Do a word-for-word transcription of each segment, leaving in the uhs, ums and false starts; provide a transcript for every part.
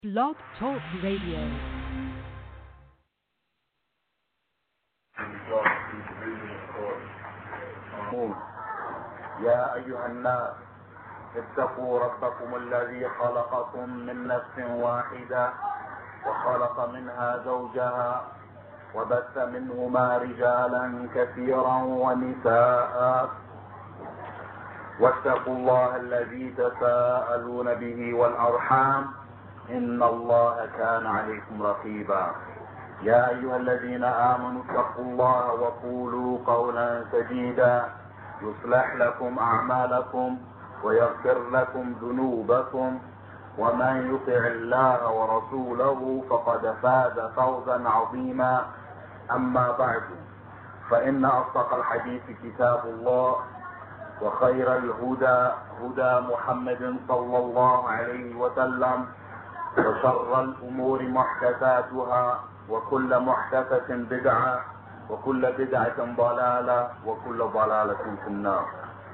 Blog Talk Radio. يا أيها الناس اتقوا ربكم الذي خلقكم من نفس واحدة وخلق منها زوجها وبث منهما رجالا كثيرا ونساء واتقوا الله الذي تساءلون به والأرحام إن الله كان عليكم رقيبا. يا أيها الذين آمنوا اتقوا الله وقولوا قولا سديدا يصلح لكم أعمالكم ويغفر لكم ذنوبكم ومن يطع الله ورسوله فقد فاز فوزا عظيما. أما بعد فإن أصدق الحديث كتاب الله وخير الهدى هدى محمد صلى الله عليه وسلم وشر الأمور محدثاتها وكل محدثة بدعة وكل بدعة ضلالة وكل ضلالة في النار.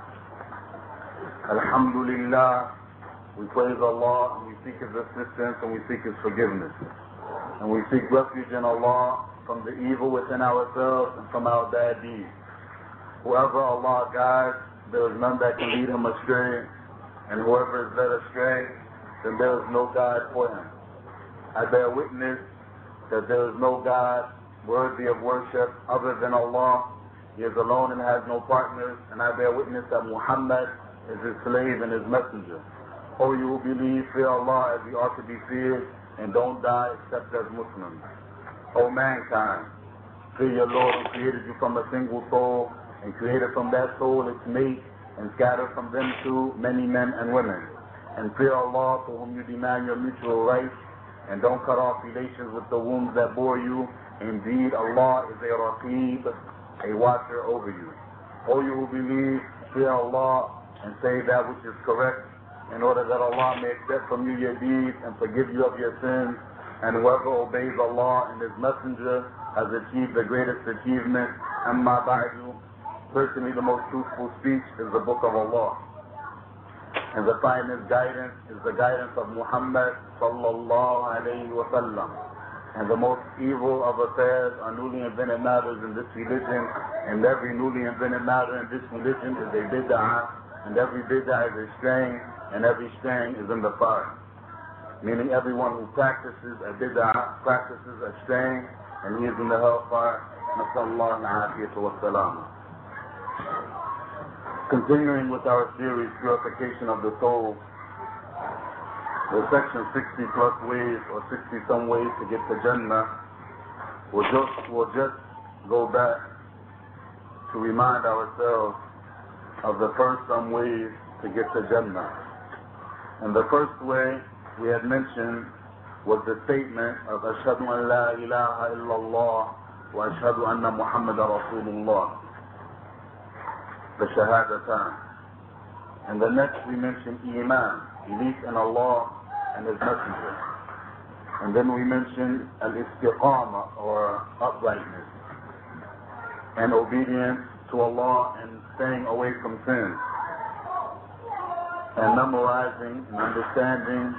Alhamdulillah, we praise Allah and we seek His assistance and we seek His forgiveness. And we seek refuge in Allah from the evil within ourselves and from our bad deeds. Whoever Allah guides, there is none that can lead him astray. And whoever is led astray, then there is no guide for him. I bear witness that there is no God worthy of worship other than Allah. He is alone and has no partners. And I bear witness that Muhammad is His slave and His messenger. O you who believe, fear Allah as He ought to be feared, and don't die except as Muslims. O mankind, fear your Lord who created you from a single soul, and created from that soul its mate, and scattered from them two many men and women. And fear Allah to whom you demand your mutual rights, and don't cut off relations with the wombs that bore you. Indeed, Allah is a Raqib, a watcher over you. O you who believe, fear Allah and say that which is correct, in order that Allah may accept from you your deeds and forgive you of your sins. And whoever obeys Allah and His Messenger has achieved the greatest achievement. Amma ba'du, certainly the most truthful speech is the Book of Allah. And the finest guidance is the guidance of Muhammad sallallahu alayhi wa sallam. And the most evil of affairs are newly invented matters in this religion, and every newly invented matter in this religion is a bid'ah, and every bid'ah is a strain, and every strain is in the fire. Meaning everyone who practices a bid'ah practices a strain, and he is in the hellfire. Nasallallahu al-afiyata wa salama. Continuing with our series, Purification of the Soul, the section sixty plus ways or sixty some ways to get to Jannah, we'll just, we'll just go back to remind ourselves of the first some ways to get to Jannah. And the first way we had mentioned was the statement of Ashhadu an la ilaha illallah wa ashhadu anna Muhammadan Rasulullah, the Shahadatan. And the next we mentioned Iman, belief in Allah and His Messenger. And then we mentioned Al-Istiqama, or uprightness, and obedience to Allah and staying away from sin, and memorizing and understanding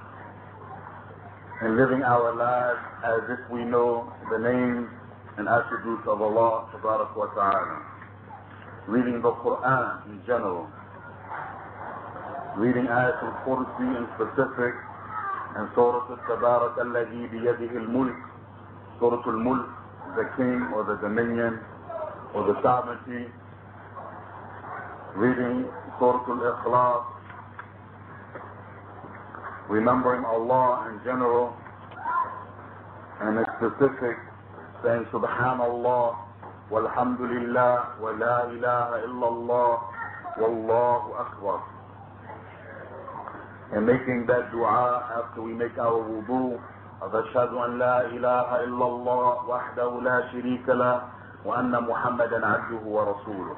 and living our lives as if we know the names and attributes of Allah Tabaraka wa Ta'ala. Reading the Quran in general, reading Ayatul Kursi in specific, and Surah Al-Tabarak Alladhi biyadihi al-mulk, Surah Al-Mulk, the king or the dominion or the sovereignty. Reading Surah Al-Ikhlas, remembering Allah in general, and in specific, saying Subhanallah, Walhamdulillah, wa la ilaha illallah, Wallahu Akbar. And making that dua after we make our wudu of Ashhadu an la ilaha illallah wahdahu la sharika lah wa anna Muhammadan abduhu wa rasuluh.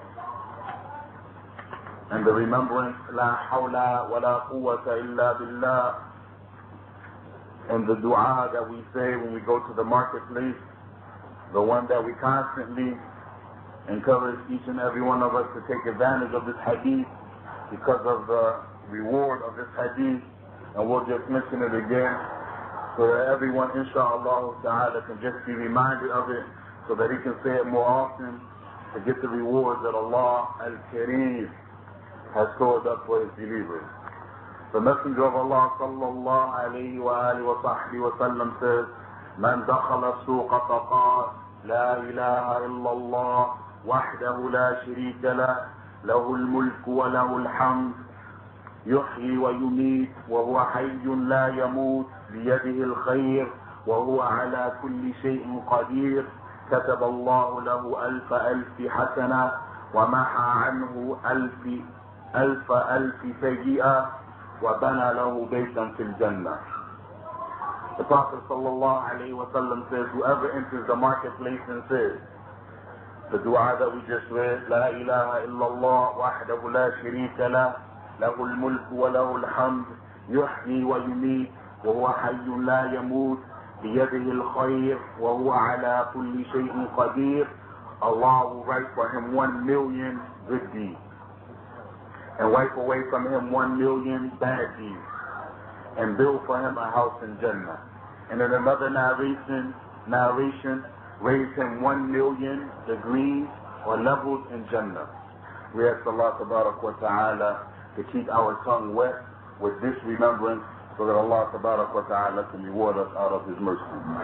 And the remembrance, la hawla wa la quwwata illa billah. And the dua that we say when we go to the marketplace, the one that we constantly encourage each and every one of us to take advantage of this hadith because of the reward of this hadith, and we'll just mention it again. so that everyone, inshallah ta'ala, can just be reminded of it, so that he can say it more often to get the rewards that Allah Al-Kareem has stored up for his believers. The Messenger of Allah sallallahu alayhi wa alihi wa sahbihi wa sallam says, "Man dakhala as-suqa faqala la ilaha illallah wahdahu la sharika lah, lahu al-mulku wa lahu al-hamd, yuhyi wa yumeet wa huwa hayyun la yamut, biyadihi al-khayr wa huwa ala kulli shay'in qadir, كتب الله له ألف ألف حسنة ومحى عنه ألف ألف ألف سيئة وبنى له بيتا في الجنة." The Prophet sallallahu alayhi wa sallam says, whoever enters the marketplace and says the dua that we just read, La ilaha illallah wahdahu la sharika lah, lahu al-mulku wa lahu al-hamd, yuhyi wa yumeet wa huwa hayyun la yamut, بيده الخير وهو على كل شيء قدير, Allah will write for him one million good deeds and wipe away from him one million bad deeds and build for him a house in Jannah. And in another narration, narration raise him one million degrees or levels in Jannah. We ask Allah tabarak wa ta'ala to keep our tongue wet with this remembrance, so that Allah tabarak wa ta'ala can reward us out of his mercy.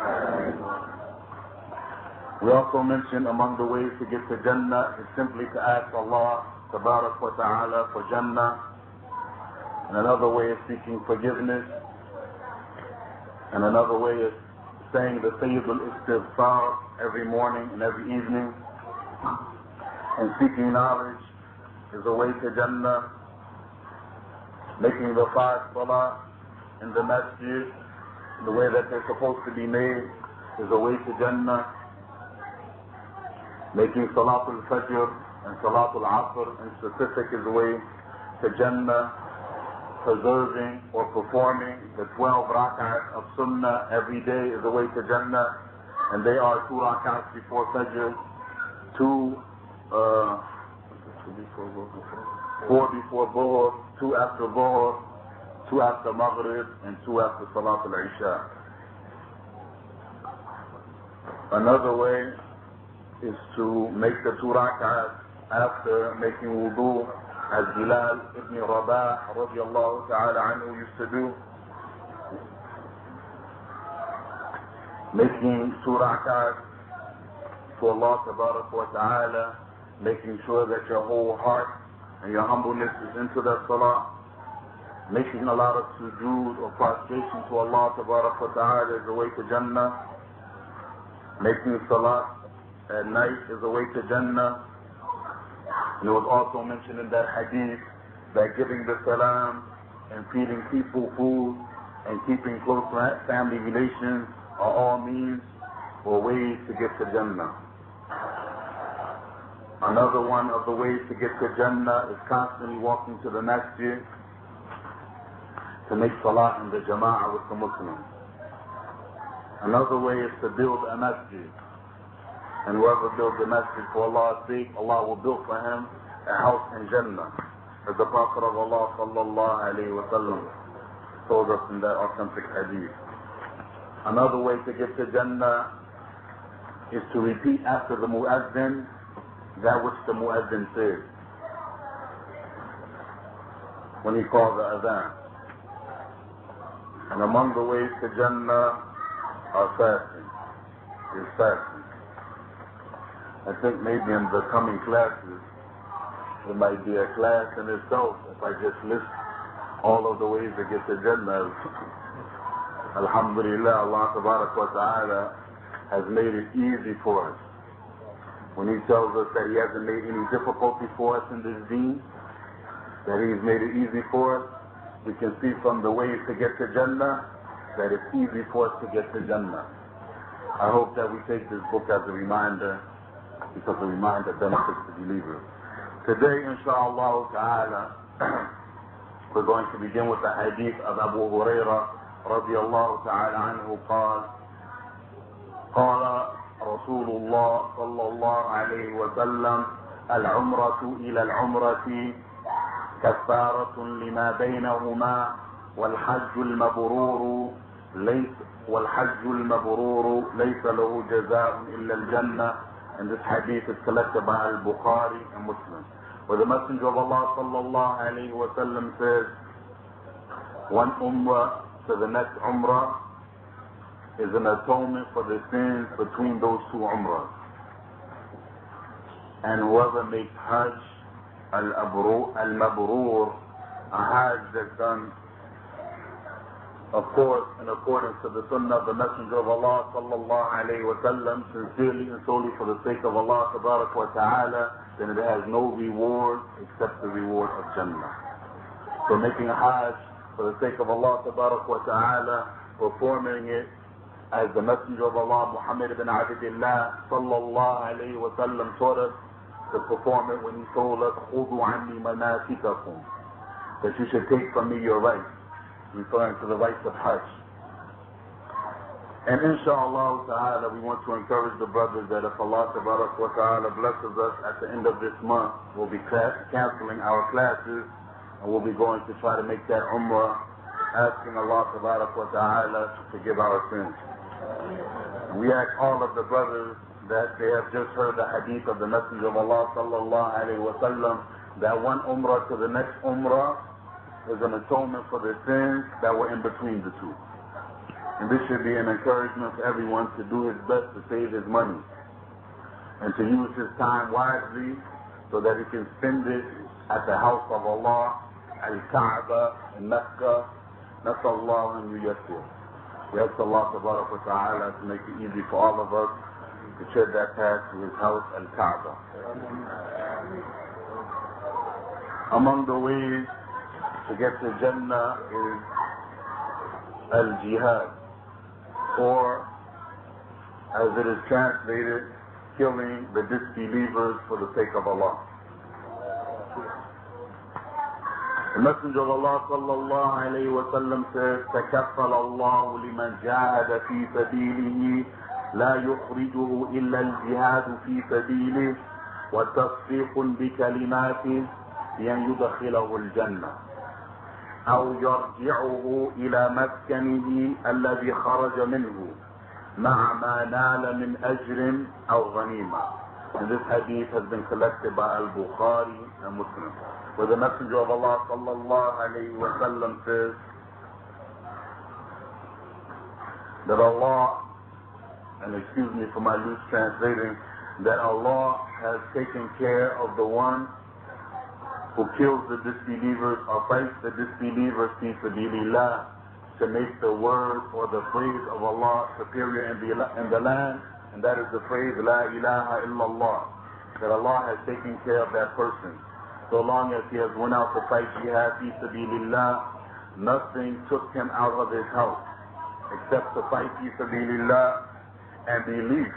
We also mentioned among the ways to get to Jannah is simply to ask Allah tabarak wa ta'ala for Jannah. And another way is seeking forgiveness. And another way is saying the Sayyidul Istighfar every morning and every evening. And seeking knowledge is a way to Jannah. Making the five salah in the masjid, the way that they're supposed to be made, is a way to Jannah. Making Salatul Fajr and Salatul Asr in specific is a way to Jannah. Preserving or performing the twelve rak'ahs of Sunnah every day is a way to Jannah. And they are two rak'ahs before Fajr, two, uh, four before Dhuhr, two after Dhuhr, two after Maghrib, and two after Salat al-Isha. Another way is to make the two rak'ahs after making wudu, as Bilal ibn Rabah radiallahu ta'ala anhu used to do. Making two rak'ahs to Allah tabarak wa ta'ala, making sure that your whole heart and your humbleness is into that salah. Making a lot of sujood or prostration to Allah tabarak wa ta'ala is a way to Jannah. Making salat at night is a way to Jannah. And it was also mentioned in that hadith that giving the salam and feeding people food and keeping close family relations are all means or ways to get to Jannah. Another one of the ways to get to Jannah is constantly walking to the masjid to make salah in the jama'ah with the Muslims. Another way is to build a masjid. And whoever builds a masjid for Allah's sake, Allah will build for him a house in Jannah. As the Prophet of Allah sallallahu alayhi wa sallam told us in that authentic hadith. Another way to get to Jannah is to repeat after the mu'azzin that which the mu'azzin says when he calls the adhan. And among the ways to Jannah are fasting. Is fasting. I think maybe in the coming classes, it might be a class in itself if I just list all of the ways to get to Jannah. Alhamdulillah, Allah tabarak wa ta'ala has made it easy for us. When he tells us that he hasn't made any difficulty for us in this deen, that he's made it easy for us, we can see from the ways to get to Jannah that it's easy for us to get to Jannah. I hope that we take this book as a reminder, because a reminder benefits the believers. Today, inshallah ta'ala, we're going to begin with the hadith of Abu Hurairah radiallahu ta'ala anhu قال قال رسول الله صلى الله عليه وسلم العمرة إلى العمرة كفارة لما بينهما والحج المبرور ليس والحج المبرور ليس له جزاء إلا الجنة. And this hadith is collected by Al-Bukhari and Muslim, where the Messenger of Allah sallallahu alayhi wa sallam says, one umrah to the next umrah is an atonement for the sins between those two umrahs. And whoever makes hajj al-mabrur, a hajj that's done, of course, in accordance to the sunnah of the Messenger of Allah sallallahu alayhi wa sallam, sincerely and solely for the sake of Allah tabarak wa ta'ala, then it has no reward except the reward of Jannah. So making a hajj for the sake of Allah tabarak wa ta'ala, performing it as the Messenger of Allah Muhammad ibn Abdullah sallallahu alayhi wa sallam taught us to perform it when he told us, خُذُوا عَنِّي مَنَاسِكَكُمْ, that you should take from me your rights, referring to the rights of Hajj. And inshallah ta'ala, we want to encourage the brothers that if Allah tabarak wa ta'ala blesses us at the end of this month, we'll be canceling our classes and we'll be going to try to make that umrah, asking Allah tabarak wa ta'ala to forgive our sins. And we ask all of the brothers that they have just heard the hadith of the Messenger of Allah sallallahu alayhi wa sallam, that one umrah to the next umrah is an atonement for the sins that were in between the two. And this should be an encouragement for everyone to do his best to save his money and to use his time wisely so that he can spend it at the house of Allah, Al-Kaaba in Mecca. Nasallahu an yuyassir. We ask Allah tabarak wa ta'ala to make it easy for all of us to tread that path to his house, Al-Kaaba. Among the ways to get to Jannah is Al-Jihad, or as it is translated, killing the disbelievers for the sake of Allah. The Messenger of Allah sallallahu alayhi wa sallam says, تَكَفَّلَ اللَّهُ لِمَنْ جَاهَدَ فِي سَبِيلِهِ لَا يُخْرِجُهُ إِلَّا الْجِهَادُ فِي سَبِيلِهِ وَتَصْفِيقٌ بِكَلِمَاتِهِ لِأَنْ يُدْخِلَهُ الْجَنَّةِ أو يرجعه إلى مسكنه الذي خرج منه مع ما نال من أجر أو غنيمة. And this hadith has been collected by Al-Bukhari and Muslim, where the Messenger of Allah sallallahu alayhi wa sallam says that Allah, and excuse me for my loose translating, that Allah has taken care of the one who kills the disbelievers or fights the disbelievers fi sabilillah, to make the word or the phrase of Allah superior in the, in the land, and that is the phrase La ilaha illallah, that Allah has taken care of that person. So long as he has went out to fight jihad fi sabilillah, nothing took him out of his house except to fight fi sabilillah and belief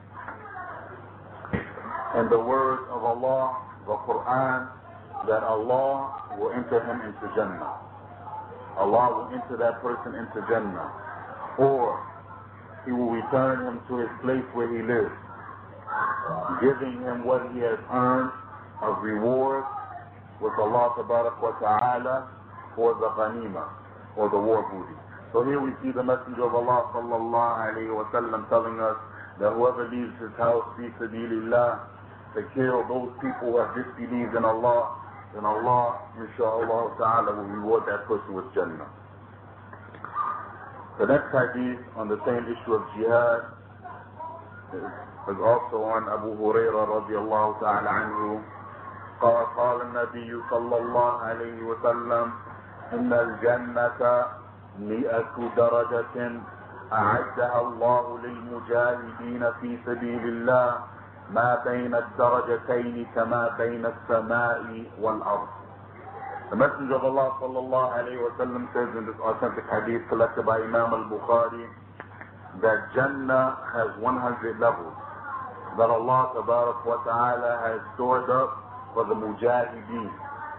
in the words of Allah, the Quran, that Allah will enter him into Jannah. Allah will enter that person into Jannah. Or he will return him to his place where he lives, giving him what he has earned of reward with Allah tabarak wa ta'ala for the ghanima, or the war booty. So here we see the Messenger of Allah sallallahu alayhi wa sallam telling us that whoever leaves his house fi sabilillah to kill those people who have disbelieved in Allah, then Allah, inshaAllah ta'ala, will reward that person with Jannah. The next hadith on the same issue of jihad is also on Abu Hurairah radiallahu ta'ala anhu. قال قال النبي صلى الله عليه وسلم إن الجنة مئة درجة أعدها الله للمجاهدين في سبيل الله ما بين الدرجتين كما بين السماء والأرض. The Messenger of Allah sallallahu alayhi wa sallam says in this authentic hadith collected by Imam al-Bukhari that Jannah has one hundred levels that Allah tabarak wa ta'ala has stored up for the mujahideen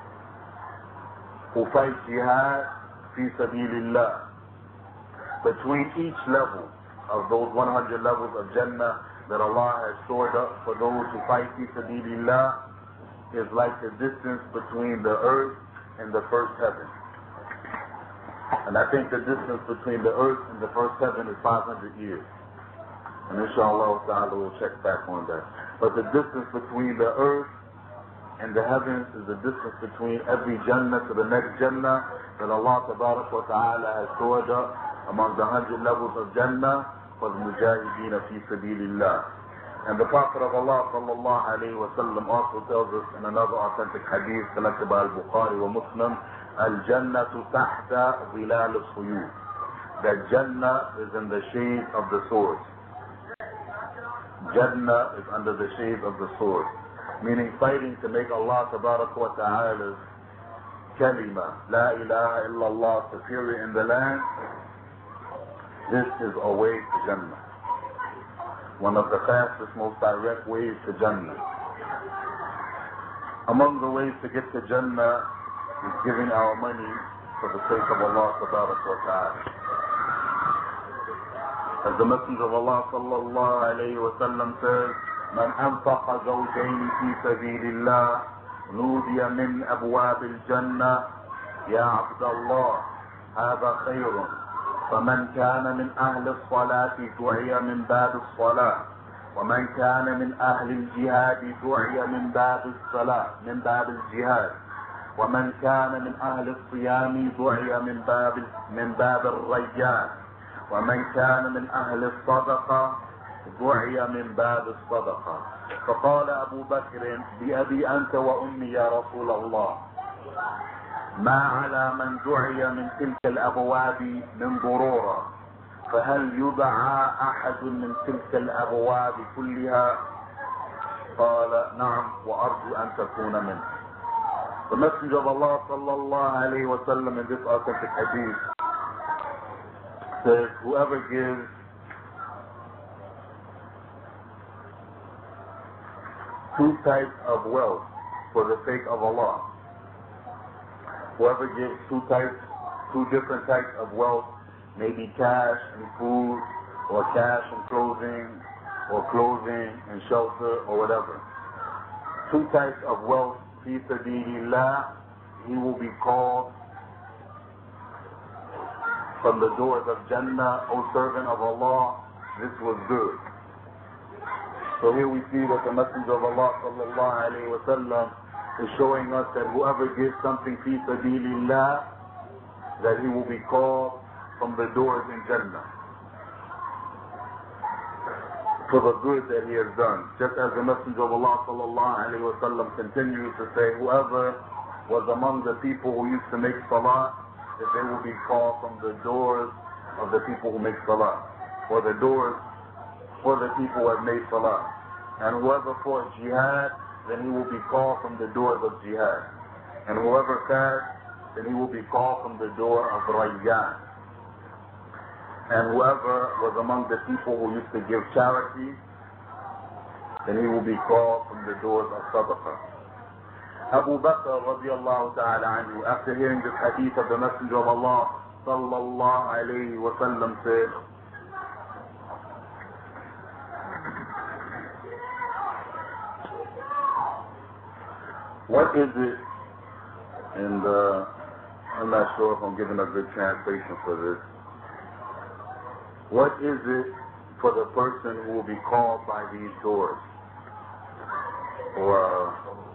who fight jihad fi sabilillah. Between each level of those one hundred levels of Jannah that Allah has stored up for those who fight fi sabilillah is like the distance between the earth and the first heaven. And I think the distance between the earth and the first heaven is five hundred years. And inshallah ta'ala we'll check back on that. But the distance between the earth and the heavens is the distance between every Jannah to the next Jannah that Allah Tabarak wa Ta'ala has stored up among the hundred levels of Jannah for the Mujahideen fi Sabilillah. And the Prophet of Allah sallallahu alayhi wa sallam also tells us in another authentic hadith collected by Al-Bukhari wa Muslim, Al-Jannatu tahta zilal al-suyuf. That Jannah is in the shade of the swords. Jannah is under the shade of the sword. Meaning fighting to make Allah Tabarak wa Ta'ala's kalima, La ilaha illallah, superior in the land. This is a way to Jannah. One of the fastest, most direct ways to Jannah. Among the ways to get to Jannah is giving our money for the sake of Allah Tabarak wa Ta'ala. As the Messenger of Allah sallallahu alayhi wa sallam says, من أنفق زوجين في سبيل الله نودي من أبواب الجنة يا عبد الله هذا خير فمن كان من أهل الصلاة دعي من باب الصلاة ومن كان من أهل الجهاد دعي من باب الصلاة من باب الجهاد ومن كان من أهل الصيام دعي من باب من باب الريان ومن كان من أهل الصدقة دعي من باب الصدقة. فقال أبو بكر بأبي أنت وأمي يا رسول الله ما على من دعي من تلك الأبواب من ضرورة فهل يدعى أحد من تلك الأبواب كلها؟ قال نعم وأرجو أن تكون منه. The Messenger of Allah sallallahu alayhi wa sallam in this authentic hadith says, whoever gives two types of wealth for the sake of Allah, whoever gives two types, two different types of wealth, maybe cash and food, or cash and clothing, or clothing and shelter, or whatever. Two types of wealth, fi sabilillah, he will be called from the doors of Jannah, O servant of Allah, this was good. So here we see that the Messenger of Allah sallallahu alayhi wa sallam is showing us that whoever gives something fi sabilillah, that he will be called from the doors in Jannah for the good that he has done. Just as the Messenger of Allah sallallahu alayhi wa sallam continues to say, whoever was among the people who used to make salah, that they will be called from the doors of the people who make salah, or the doors for the people who have made salah. And whoever fought jihad, then he will be called from the doors of jihad. And whoever fasts, then he will be called from the door of Rayyan. And whoever was among the people who used to give charity, then he will be called from the doors of Sadaqah. Abu Bakr radiallahu ta'ala anhu, after hearing this hadith of the Messenger of Allah sallallahu alayhi wa sallam said, what is it, and uh, I'm not sure if I'm giving a good translation for this, what is it for the person who will be called by these doors? Or uh,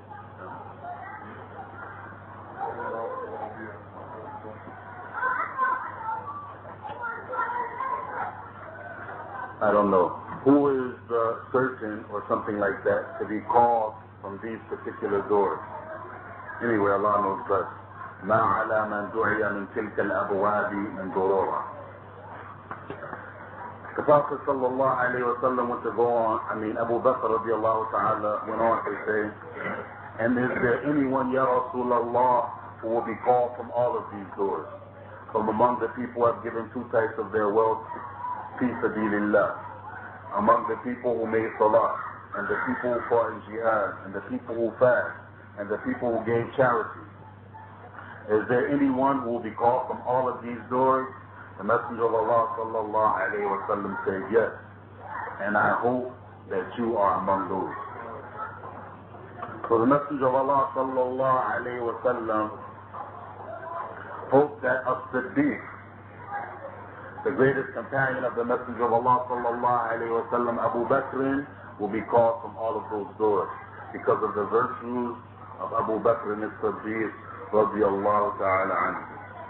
I don't know. Who is the certain or something like that to be called from these particular doors? Anyway, Allah knows best. ما على من دعي من تلك الأبواب من ضرورة. The Prophet sallallahu alayhi wa sallam went to go on, I mean Abu Bakr radiallahu ta'ala went on to say, and is there anyone, Ya Rasulullah, who will be called from all of these doors? From among the people who have given two types of their wealth, fi sabilillah, among the people who made salah, and the people who fought in jihad, and the people who fast, and the people who gave charity. Is there anyone who will be called from all of these doors? The Messenger of Allah sallallahu alayhi wa sallam said yes, and I hope that you are among those. So the Messenger of Allah sallallahu alayhi wa sallam hoped that a Siddiq The greatest companion of the Messenger of Allah sallallahu alayhi wa sallam, Abu Bakr, will be called from all of those doors because of the virtues of Abu Bakr as-Siddiq radiyallahu ta'ala anhu.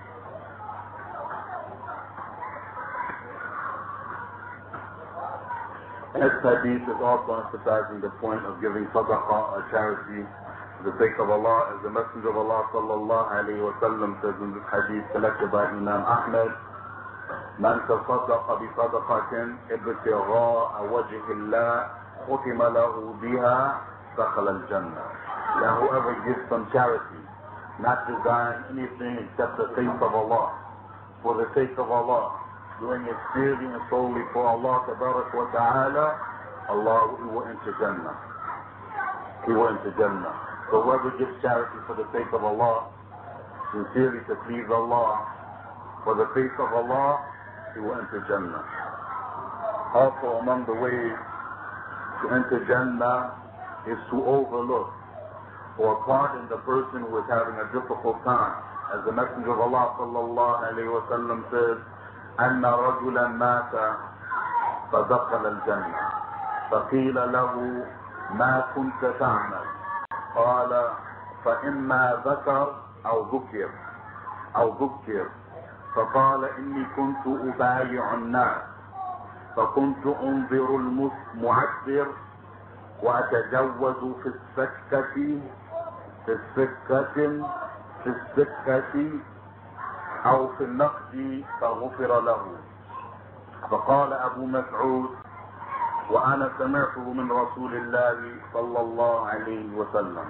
This hadith is also emphasizing the point of giving sadaqah or charity for the sake of Allah, as the Messenger of Allah sallallahu alayhi wa sallam says in this hadith collected by Imam Ahmad, من تصدق بصدقة ابتغاء وجه الله ختم له بها دخل الجنة. That whoever gives some charity, not desiring anything except the faith of Allah, for the sake of Allah, doing it sincerely and solely for Allah tabarak wa ta'ala, Allah will enter Jannah. He will enter Jannah. So whoever gives charity for the sake of Allah, sincerely to please Allah, for the faith of Allah, he will enter Jannah. Also among the ways to enter Jannah is to overlook or pardon the person who is having a difficult time. As the Messenger of Allah sallallahu alayhi wa sallam says, أن رجلا مات فدخل الجنة فقيل له ما كنت تعمل قال فإما ذكر أو ذكر أو ذكر فقال إني كنت أبايع الناس فكنت أنظر المعسر وأتجوز في السكة في السكة في السكة أو في النقد فغفر له. فقال أبو مسعود وأنا سمعته من رسول الله صلى الله عليه وسلم.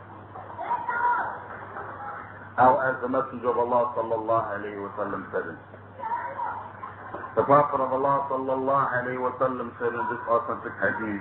Or as the Messenger of Allah sallallahu alayhi wa sallam said it. The Prophet of Allah sallallahu alayhi wa sallam said in this authentic hadith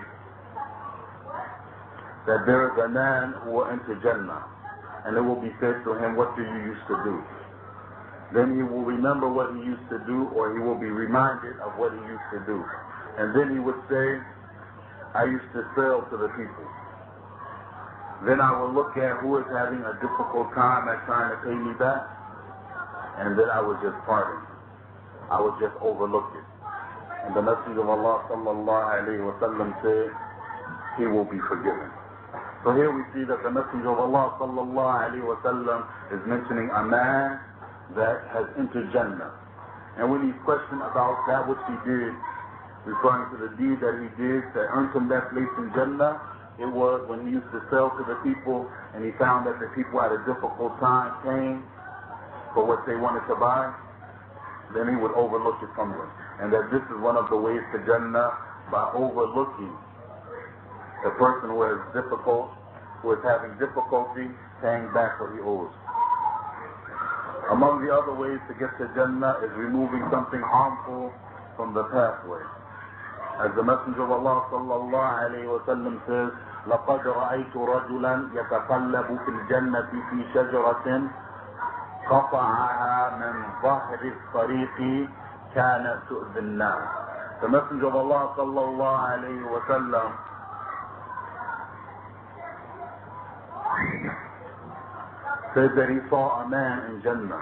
that there is a man who will enter Jannah, and it will be said to him, what do you used to do? Then he will remember what he used to do, or he will be reminded of what he used to do. And then he would say, I used to sell to the people. Then I will look at who is having a difficult time at trying to pay me back, and then I would just pardon. I would just overlook it. And the Messenger of Allah sallallahu alayhi wa sallam said, he will be forgiven. So here we see that the Messenger of Allah sallallahu alayhi wa sallam is mentioning a man that has entered Jannah. And when he's questioned about that which he did, referring to the deed that he did that earned him that place in Jannah, it was when he used to sell to the people and he found that the people had a difficult time paying for what they wanted to buy, then he would overlook it from them. And that this is one of the ways to Jannah, by overlooking the person who is difficult, who is having difficulty paying back what he owes. Among the other ways to get to Jannah is removing something harmful from the pathway. As the Messenger of Allah sallallahu alayhi wa sallam says, لَقَدْ رَأَيْتُ رَجُلًا يَتَقَلَّبُ فِي الْجَنَّةِ فِي شَجَرَةٍ قَطَعَهَا مِنْ ظَهْرِ الطَّرِيقِ كَانَتْ تُؤْذِي النَّاسَ. The Messenger of Allah sallallahu alayhi wa sallam said that he saw a man in Jannah.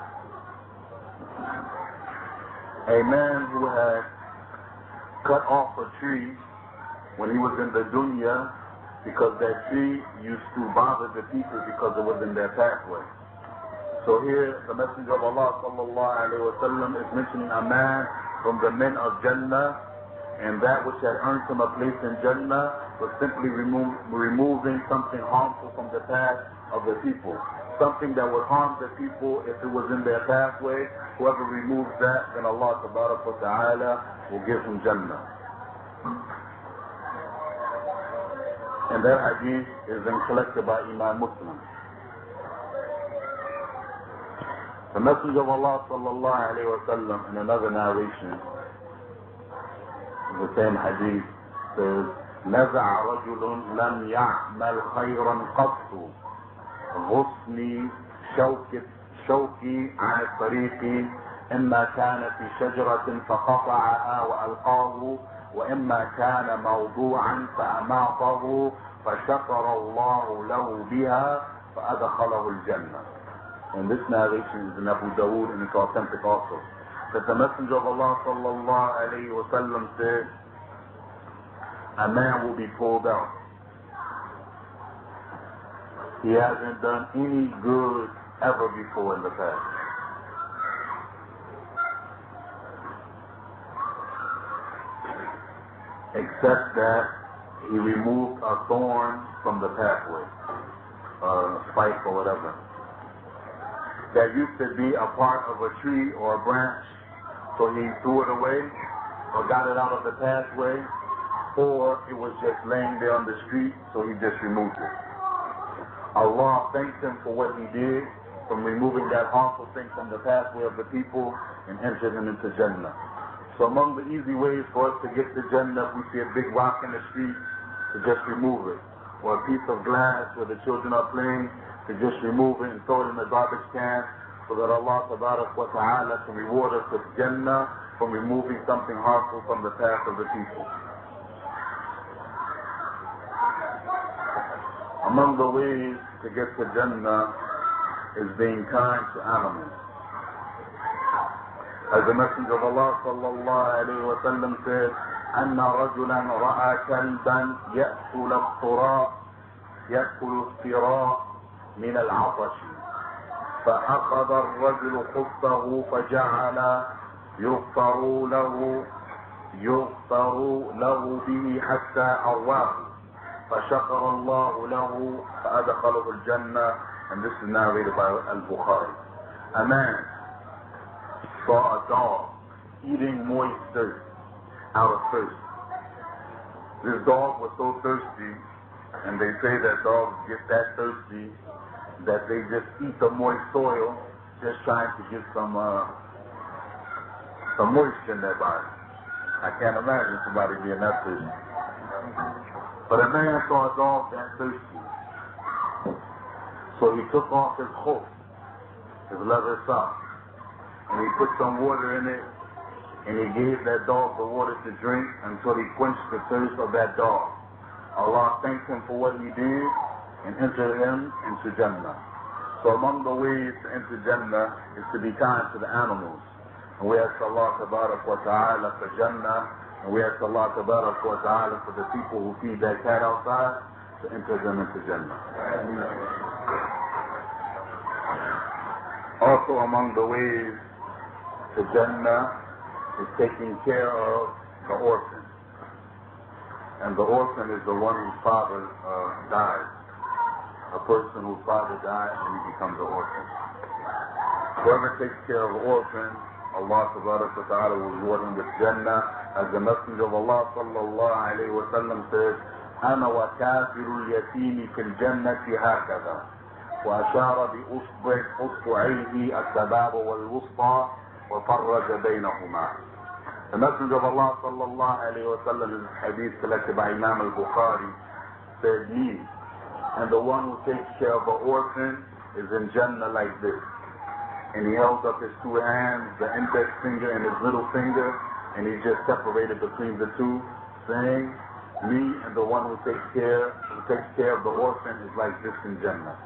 A man who had cut off a tree when he was in the dunya because that tree used to bother the people because it was in their pathway. So here the Messenger of Allah sallallahu alayhi wa sallam is mentioning a man from the men of Jannah, and that which had earned him a place in Jannah was simply remove, removing something harmful from the path of the people. Something that would harm the people if it was in their pathway. Whoever removes that, then Allah tabarak wa ta'ala will give him Jannah. And that hadith is then collected by Imam Muslim. The Messenger of Allah sallallahu alayhi wa sallam in another narration, the same hadith says, نزع رجل لم يعمل خيرا قط غصني شوكي شوكي عن الطريق إما كان في شجرة فقطعها وألقاه وإما كان موضوعا فأماطه فشكر الله له بها فأدخله الجنة. And this narration is in Abu Dawood and it's authentic also. that the Messenger of Allah sallallahu alayhi wa sallam said, a man will be pulled out. He hasn't done any good ever before in the past. Except that he removed a thorn from the pathway, or a spike or whatever. That used to be a part of a tree or a branch, so he threw it away, or got it out of the pathway, or it was just laying there on the street, so he just removed it. Allah thanked him for what he did, from removing that harmful thing from the pathway of the people, and entered him into Jannah. So among the easy ways for us to get to Jannah, if we see a big rock in the street, to just remove it. Or a piece of glass where the children are playing, to just remove it and throw it in the garbage can, so that Allah Tabarak wa Ta'ala can reward us with Jannah from removing something harmful from the path of the people. Among the ways to get to Jannah is being kind to animals. As the Messenger of Allah sallallahu alayhi wa sallam said, أن رجلا رأى كلبا يأكل الثراء يأكل الثراء من العطش فأخذ الرجل خفه فجعل يغفر له يغفر له به حتى أرواه فشكر الله له فأدخله الجنة. And this is narrated by Al-Bukhari. A man saw a dog eating moist dirt out of thirst. This dog was so thirsty, and they say that dogs get that thirsty that they just eat the moist soil, just trying to get some uh, some moisture in their body. I can't imagine somebody being that thirsty. But a man saw a dog that thirsty, so he took off his khuf, his leather sock, and he put some water in it, and he gave that dog the water to drink until he quenched the thirst of that dog. Allah thanked him for what he did and entered him into Jannah. So among the ways to enter Jannah is to be kind to the animals. And we ask Allah Tabarak wa Ta'ala for Jannah, and we ask Allah Tabarak wa Ta'ala for the people who feed that cat outside to enter them into Jannah. Also among the ways to Jannah is taking care of the orphan. And the orphan is the one whose father uh, died. A person whose father died and he becomes an orphan. Whoever takes care of an orphan, Allah Subhanahu wa Ta'ala will reward him with Jannah. As the Messenger of Allah sallallahu alayhi wa sallam says, أنا وكافر اليتيم في الجنة هكذا وأشار بأصبع أصبعيه السباب والوسطى وفرج بينهما. The Messenger of Allah sallallahu alayhi wa sallam in this hadith collected by Imam al-Bukhari said, me and the one who takes care of an orphan is in Jannah like this. And he held up his two hands, the index finger and his middle finger, and he just separated between the two, saying, me and the one who takes care who takes care of the orphan is like this in Jannah.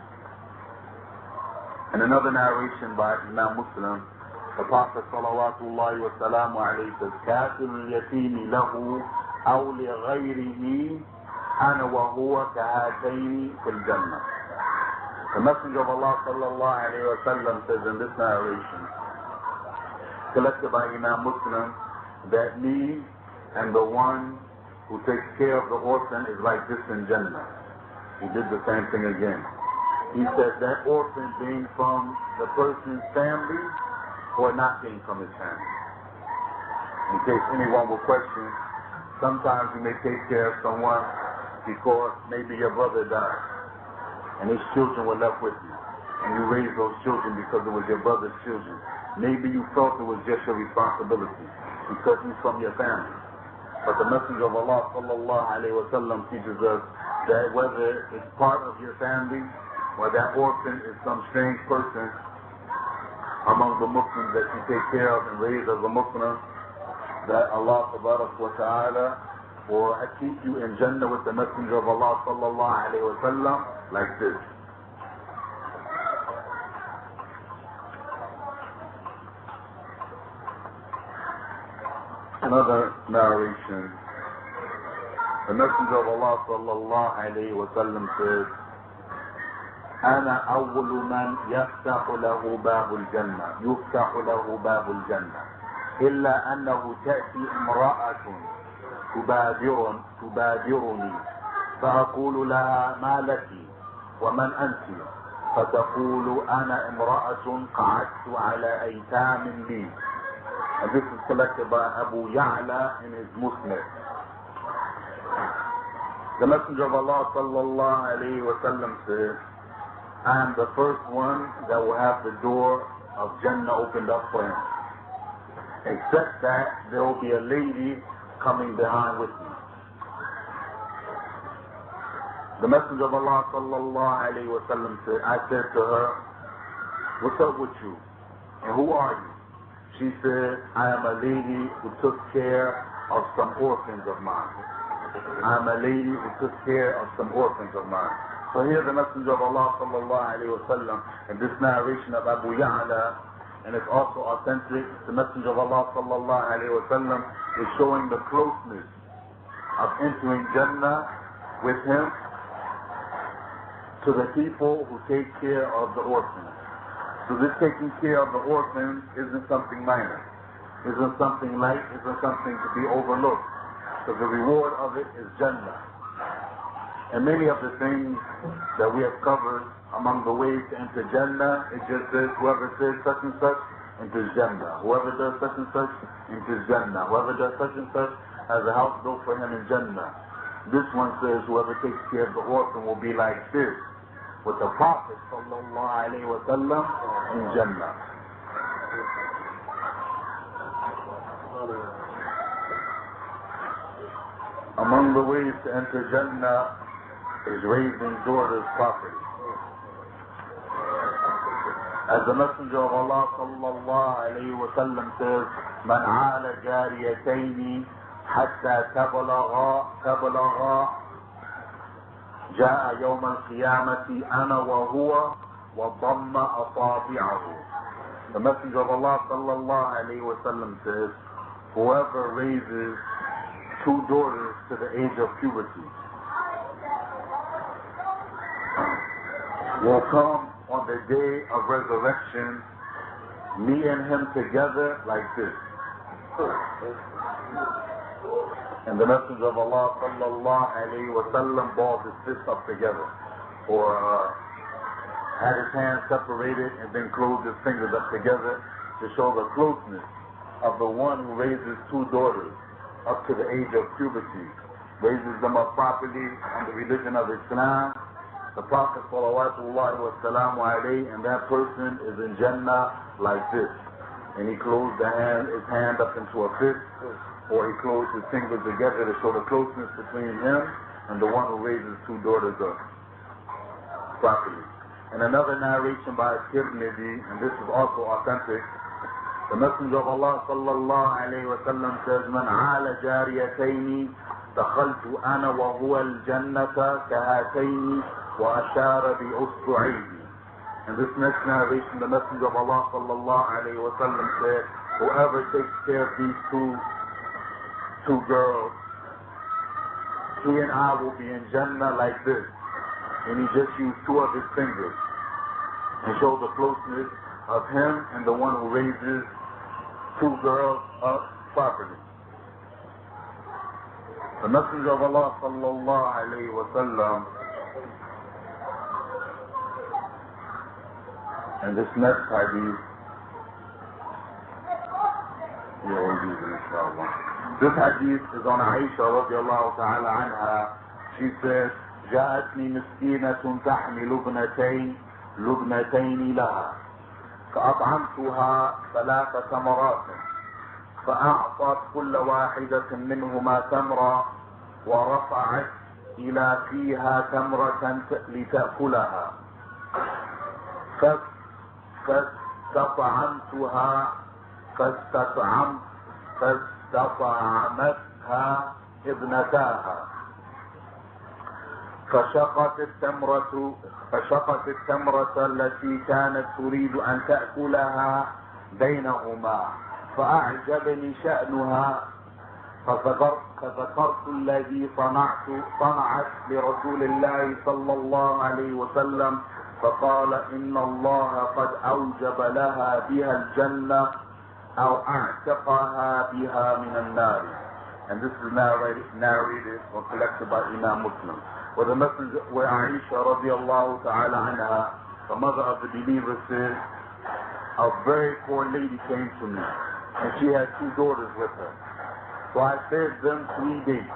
And another narration by Imam Muslim, the Prophet salawatullahi wa salamu alayhi says, كَاتِلُ الْيَتِيمِ لَهُ أَوْ لِغَيْرِهِ أَنَا وَهُوَ كَهَاتَيْنِ فِي الْجَنَّةِ. The Messenger of Allah sallallahu alayhi wa sallam says in this narration, collected by Imam Muslim, that me and the one who takes care of the orphan is like this in Jannah. He did the same thing again. He said that orphan being from the person's family or not being from his family. In case anyone will question, sometimes you may take care of someone because maybe your brother died and his children were left with you. And you raised those children because it was your brother's children. Maybe you felt it was just your responsibility because he's from your family. But the Messenger of Allah sallallahu alayhi wa sallam teaches us that whether it's part of your family or that orphan is some strange person among the Muslims that you take care of and raise as a Muslim, that Allah Tabarak wa Ta'ala will keep you in Jannah with the Messenger of Allah sallallahu alayhi wa sallam like this. another narration. The Messenger of Allah sallallahu alayhi wa sallam says, أنا أول من يفتح له باب الجنة يفتح له باب الجنة إلا أنه تأتي امرأة تبادر تبادرني فأقول لها ما لك ومن أنت فتقول أنا امرأة قعدت على أيتام لي. And this is collected by Abu Ya'la in his Musnad. The Messenger of Allah sallallahu alayhi wa sallam says, I am the first one that will have the door of Jannah opened up for him. Except that there will be a lady coming behind with me. The Messenger of Allah sallallahu alayhi wa sallam said, I said to her, what's up with you? And who are you? She said, I am a lady who took care of some orphans of mine. I am a lady who took care of some orphans of mine. So here the Messenger of Allah sallallahu alayhi wa sallam in this narration of Abu Ya'la, and it's also authentic, the Messenger of Allah sallallahu alayhi wa sallam is showing the closeness of entering Jannah with him to the people who take care of the orphans. So this taking care of the orphans isn't something minor, isn't something light, isn't something to be overlooked. So the reward of it is Jannah. And many of the things that we have covered among the ways to enter Jannah, it just says whoever says such and such enters Jannah. Whoever does such and such enters Jannah. Whoever does such and such has a house built for him in Jannah. This one says whoever takes care of the orphan will be like this, with the Prophet sallallahu alayhi wa sallam in Jannah. Among the ways to enter Jannah is raising daughters properly. As the Messenger of Allah sallallahu alayhi wa sallam says, Man ala jariyatayni hatta tablagha tablagha جاء يوم القيامة أنا وهو وضم أصابعه. The Messenger of Allah sallallahu alayhi wa sallam says, whoever raises two daughters to the age of puberty will come on the day of resurrection, me and him together like this. And the Messenger of Allah sallallahu alayhi wa sallam balled his fists up together, or uh, had his hands separated and then closed his fingers up together to show the closeness of the one who raises two daughters up to the age of puberty, raises them up properly on the religion of Islam. The Prophet salawatullahi wa salamu alayhi, and that person is in Jannah like this. And he closed the hand, his hand up into a fist, or he closed his fingers together to show the closeness between him and the one who raises two daughters up properly. And another narration by Tirmidhi, and this is also authentic, the Messenger of Allah sallallahu alayhi wa sallam says, Man ala jariyatayni dakhaltu ana wa huwa al-jannata kahatayni wa ashara bi usbu'ayhi. In this next narration, the Messenger of Allah sallallahu alayhi wa sallam said, whoever takes care of these two two girls, he and I will be in Jannah like this. And he just used two of his fingers and showed the closeness of him and the one who raises two girls up properly. The Messenger of Allah sallallahu alayhi wa sallam, and this next hadith, yeah, we'll use it inshallah. This hadith is on Aisha radiallahu ta'ala anha. She says, جاءتني مسكينة تحمل ابنتين لبنتين لها فأطعمتها ثلاث تمرات فأعطت كل واحدة منهما تمرة ورفعت إلى فيها تمرة لتأكلها فاستطعمتها فاستطعمت فاستطعمتها ابنتاها فشقت التمرة فشقت التمرة التي كانت تريد أن تأكلها بينهما فأعجبني شأنها فذكرت الذي صنعت صنعت لرسول الله صلى الله عليه وسلم فقال إن الله قد أوجب لها بها الجنة أو أعتقها بها من النار. And this is narrated, narrated or collected by Imam Muslim. Where the messenger, where Aisha radiallahu ta'ala anha, the mother of the believers, says, a very poor lady came to me, and she had two daughters with her. So I fed them three days.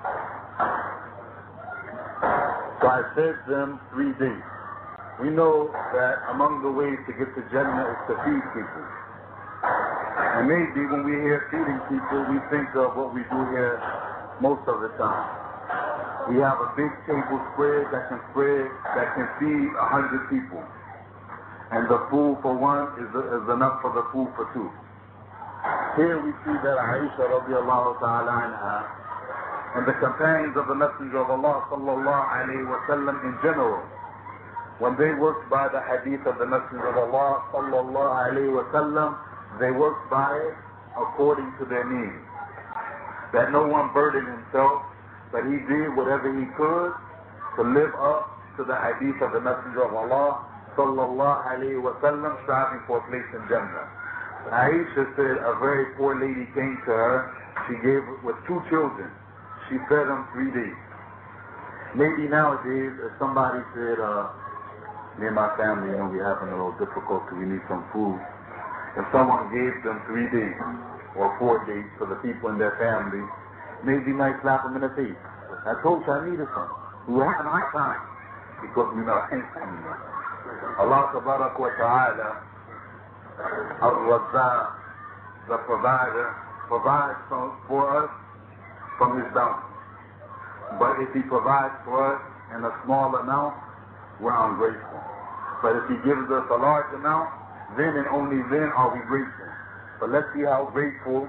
So I fed them three days. We know that among the ways to get to Jannah is to feed people. And maybe when we hear feeding people, we think of what we do here most of the time. We have a big table spread that can spread, that can feed a hundred people. And the food for one is, is enough for the food for two. Here we see that Aisha radiallahu ta'ala anha and the companions of the Messenger of Allah sallallahu alayhi wa sallam in general, when they worked by the hadith of the Messenger of Allah sallallahu alayhi wa sallam, they worked by it according to their needs. That no one burdened himself, but he did whatever he could to live up to the hadith of the Messenger of Allah sallallahu alayhi wa sallam, striving for a place in Jannah. Aisha said a very poor lady came to her. She gave with two children. She fed them three days. Maybe nowadays, if somebody said, uh, me and my family, you know, we're having a little difficulty, we need some food. If someone gave them three days or four days for the people in their family, maybe you might slap them in the face. I told you I needed some. We were having a hard time because we know I ain't coming. Allah tabarak wa ta'ala, Al-Razzaq, the provider, provides for us from his bounty. But if he provides for us in a small amount, we're ungrateful. But if he gives us a large amount, then and only then are we grateful. But let's see how grateful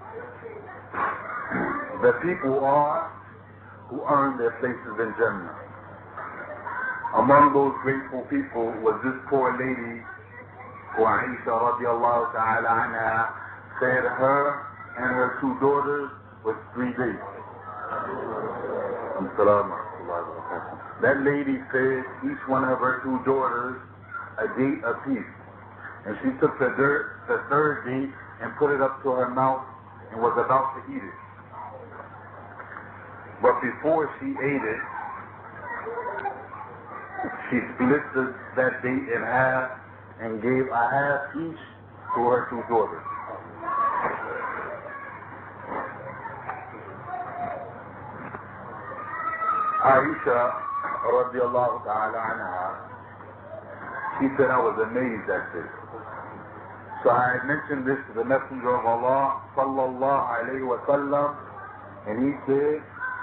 the people are who earn their places in Jannah. Among those grateful people was this poor lady who Aisha radiallahu ta'ala anha fed her and her two daughters with three days. That lady fed each one of her two daughters a date apiece. And she took the, dirt, the third date and put it up to her mouth and was about to eat it. But before she ate it, she split the, that date in half and gave a half each to her two daughters. Aisha radiallahu ta'ala anha, she said, I was amazed at this. So I had mentioned this to the Messenger of Allah sallallahu alayhi wa sallam, and he said,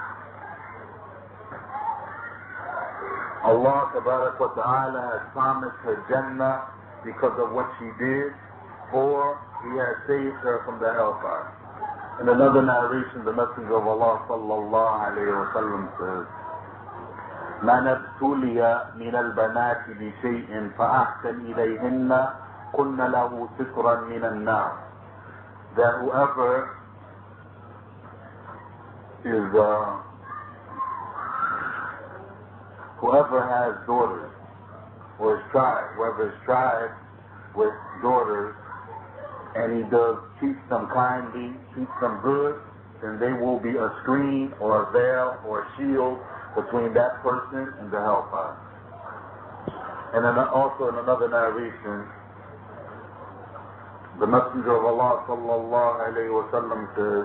Allah tabarak wa ta'ala has promised her Jannah because of what she did, or he has saved her from the hellfire. In another narration, the Messenger of Allah sallallahu alayhi wa sallam says, من ابتلي من البنات بشيء فأحسن إليهن قلنا له سترا من النار. That whoever is uh, whoever has daughters or is tried, whoever is tried with daughters and he does treats them kindly, treats them good, then they will be a screen or a veil or a shield between that person and the hellfire. And then also in another narration, the Messenger of Allah sallallahu alayhi wa sallam says,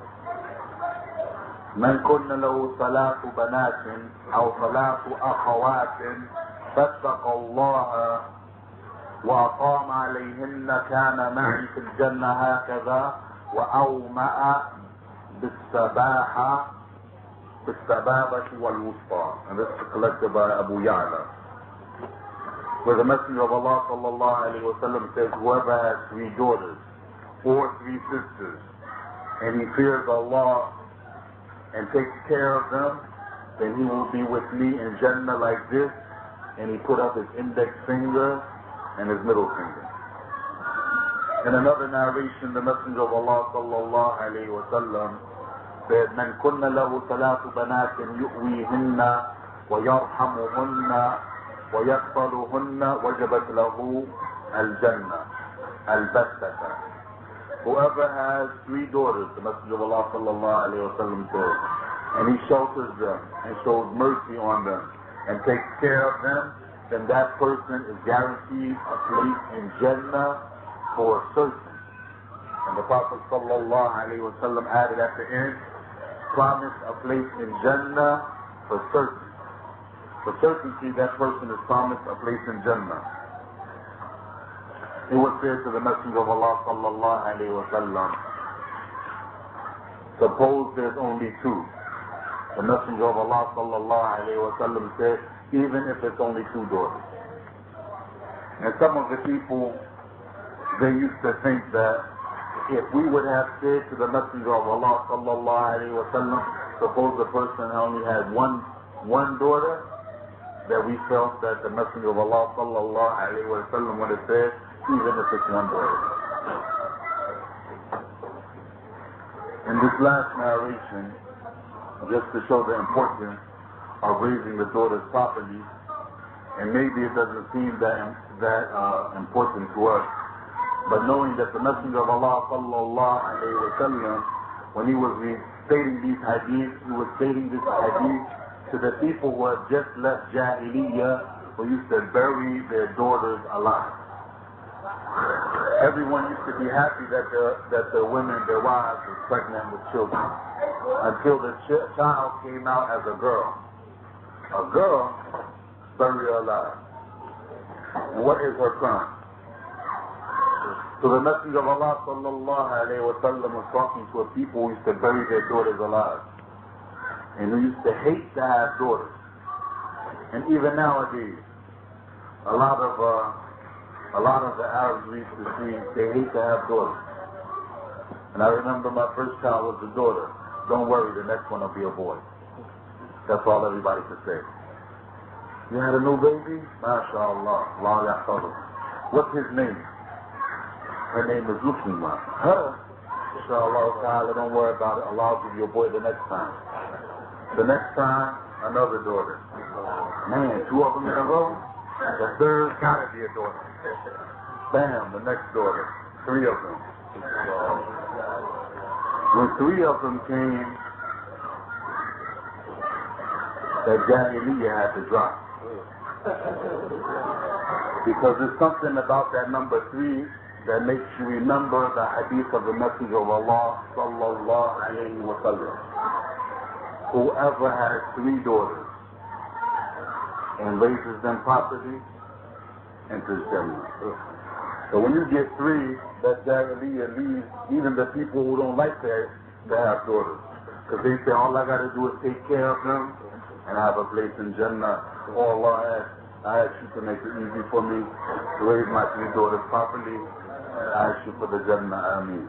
من كن له ثلاث بنات أو ثلاث أخوات فاتقوا الله وأقام عليهن كان معي في الجنة هكذا وأومأ بالسباحة بالسبابة والوسطى. And this is collected by Abu Ya'la, where the Messenger of Allah sallallahu alayhi wa sallam says, whoever has three daughters or three sisters and he fears Allah and takes care of them, then he will be with me in Jannah like this. And he put up his index finger and his middle finger. In another narration, the Messenger of Allah sallallahu alayhi wa sallam said, من كن له ثلاث بنات يؤويهن ويرحمهن ويقبلهن وجبت له الجنة البتة. Whoever has three daughters, the Messenger of Allah sallallahu alayhi wa sallam said, and he shelters them and shows mercy on them and takes care of them, then that person is guaranteed a place in Jannah for certain. And the Prophet sallallahu alayhi wa sallam added at the end, promise a place in Jannah for certain. For certainty, that person is promised a place in Jannah. It was said to the Messenger of Allah sallallahu alayhi wa sallam, suppose there's only two. The Messenger of Allah sallallahu alayhi wa sallam said, even if it's only two daughters. And some of the people, they used to think that if we would have said to the Messenger of Allah sallallahu alayhi wa sallam, suppose the person only had one one daughter, that we felt that the Messenger of Allah sallallahu alayhi wa sallam would have said, even if it's one daughter. In this last narration, just to show the importance of raising the daughters properly, and maybe it doesn't seem that that uh, important to us, but knowing that the Messenger of Allah sallallahu alayhi wa sallam, when he was stating these hadiths, he was stating this hadith to the people who had just left Jahiliyyah, who used to bury their daughters alive. Everyone used to be happy that the that the women, their wives, were pregnant with children, until the ch- child came out as a girl. A girl, bury her alive. What is her crime? So the Messenger of Allah sallallahu alayhi wa sallam was talking to a people who used to bury their daughters alive, and who used to hate to have daughters. And even nowadays, a lot of uh, a lot of the Arabs we used to see, they hate to have daughters. And I remember my first child was a daughter. Don't worry, the next one will be a boy. That's all everybody could say. You had a new baby? MashaAllah. Allah yahfadhu. What's his name? Her name is Luqman. Her? Inshallah ta'ala, don't worry about it. Allah will give you a boy the next time. The next time, another daughter. Man, two of them in a row? The third gotta be a daughter. Bam, the next daughter. Three of them. When three of them came, that Jahiliyyah had to drop. Because there's something about that number three that makes you remember the hadith of the Messenger of Allah sallallahu alayhi wa sallam. Whoever has three daughters and raises them properly enters Jannah. So when you get three, that Jahiliyyah leaves even the people who don't like that to have daughters. Because they say all I got to do is take care of them and have a place in Jannah. Oh Allah, I ask you to make it easy for me to raise my three daughters properly. I ask you for the Jannah. Ameen.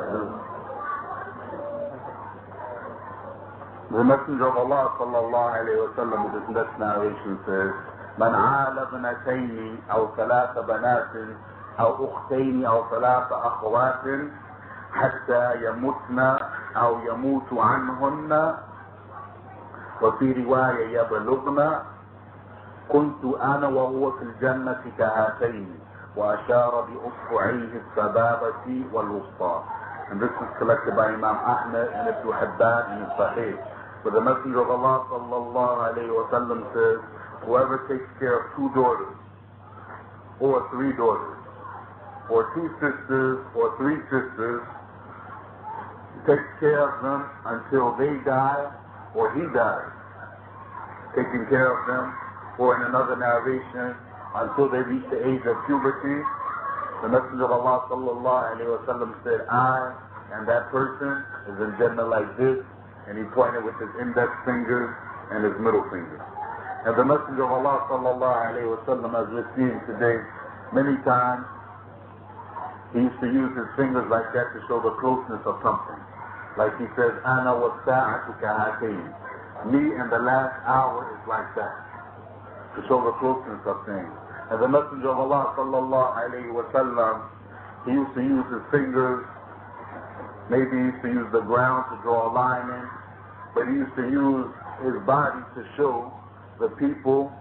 The Messenger of Allah sallallahu alayhi wa sallam in this next narration says, من عال ابنتين أو ثلاث بنات أو أختين أو ثلاث أخوات حتى يموتن أو يموت عنهن وفي رواية يبلغن كنت أنا وهو في الجنة كهاتين وأشار بأصبعيه السبابة والوسطى. And this is collected by Imam Ahmed and Ibn Hibban in his Sahih. But the Messenger of Allah sallallahu alayhi wa sallam says, whoever takes care of two daughters, or three daughters, or two sisters, or three sisters, takes care of them until they die, or he dies, taking care of them, or in another narration, until they reach the age of puberty. The Messenger of Allah sallallahu alayhi wa sallam said, I and that person is in Jannah like this, and he pointed with his index finger and his middle finger. And the Messenger of Allah sallallahu alayhi wa sallam, as we're seeing today, many times he used to use his fingers like that to show the closeness of something. Like he says, Ana wa sa'atu kahatayn. Me and the last hour is like that, to show the closeness of things. And the Messenger of Allah sallallahu alayhi wa sallam, he used to use his fingers Maybe he used to use the ground to draw a line in, but he used to use his body to show the people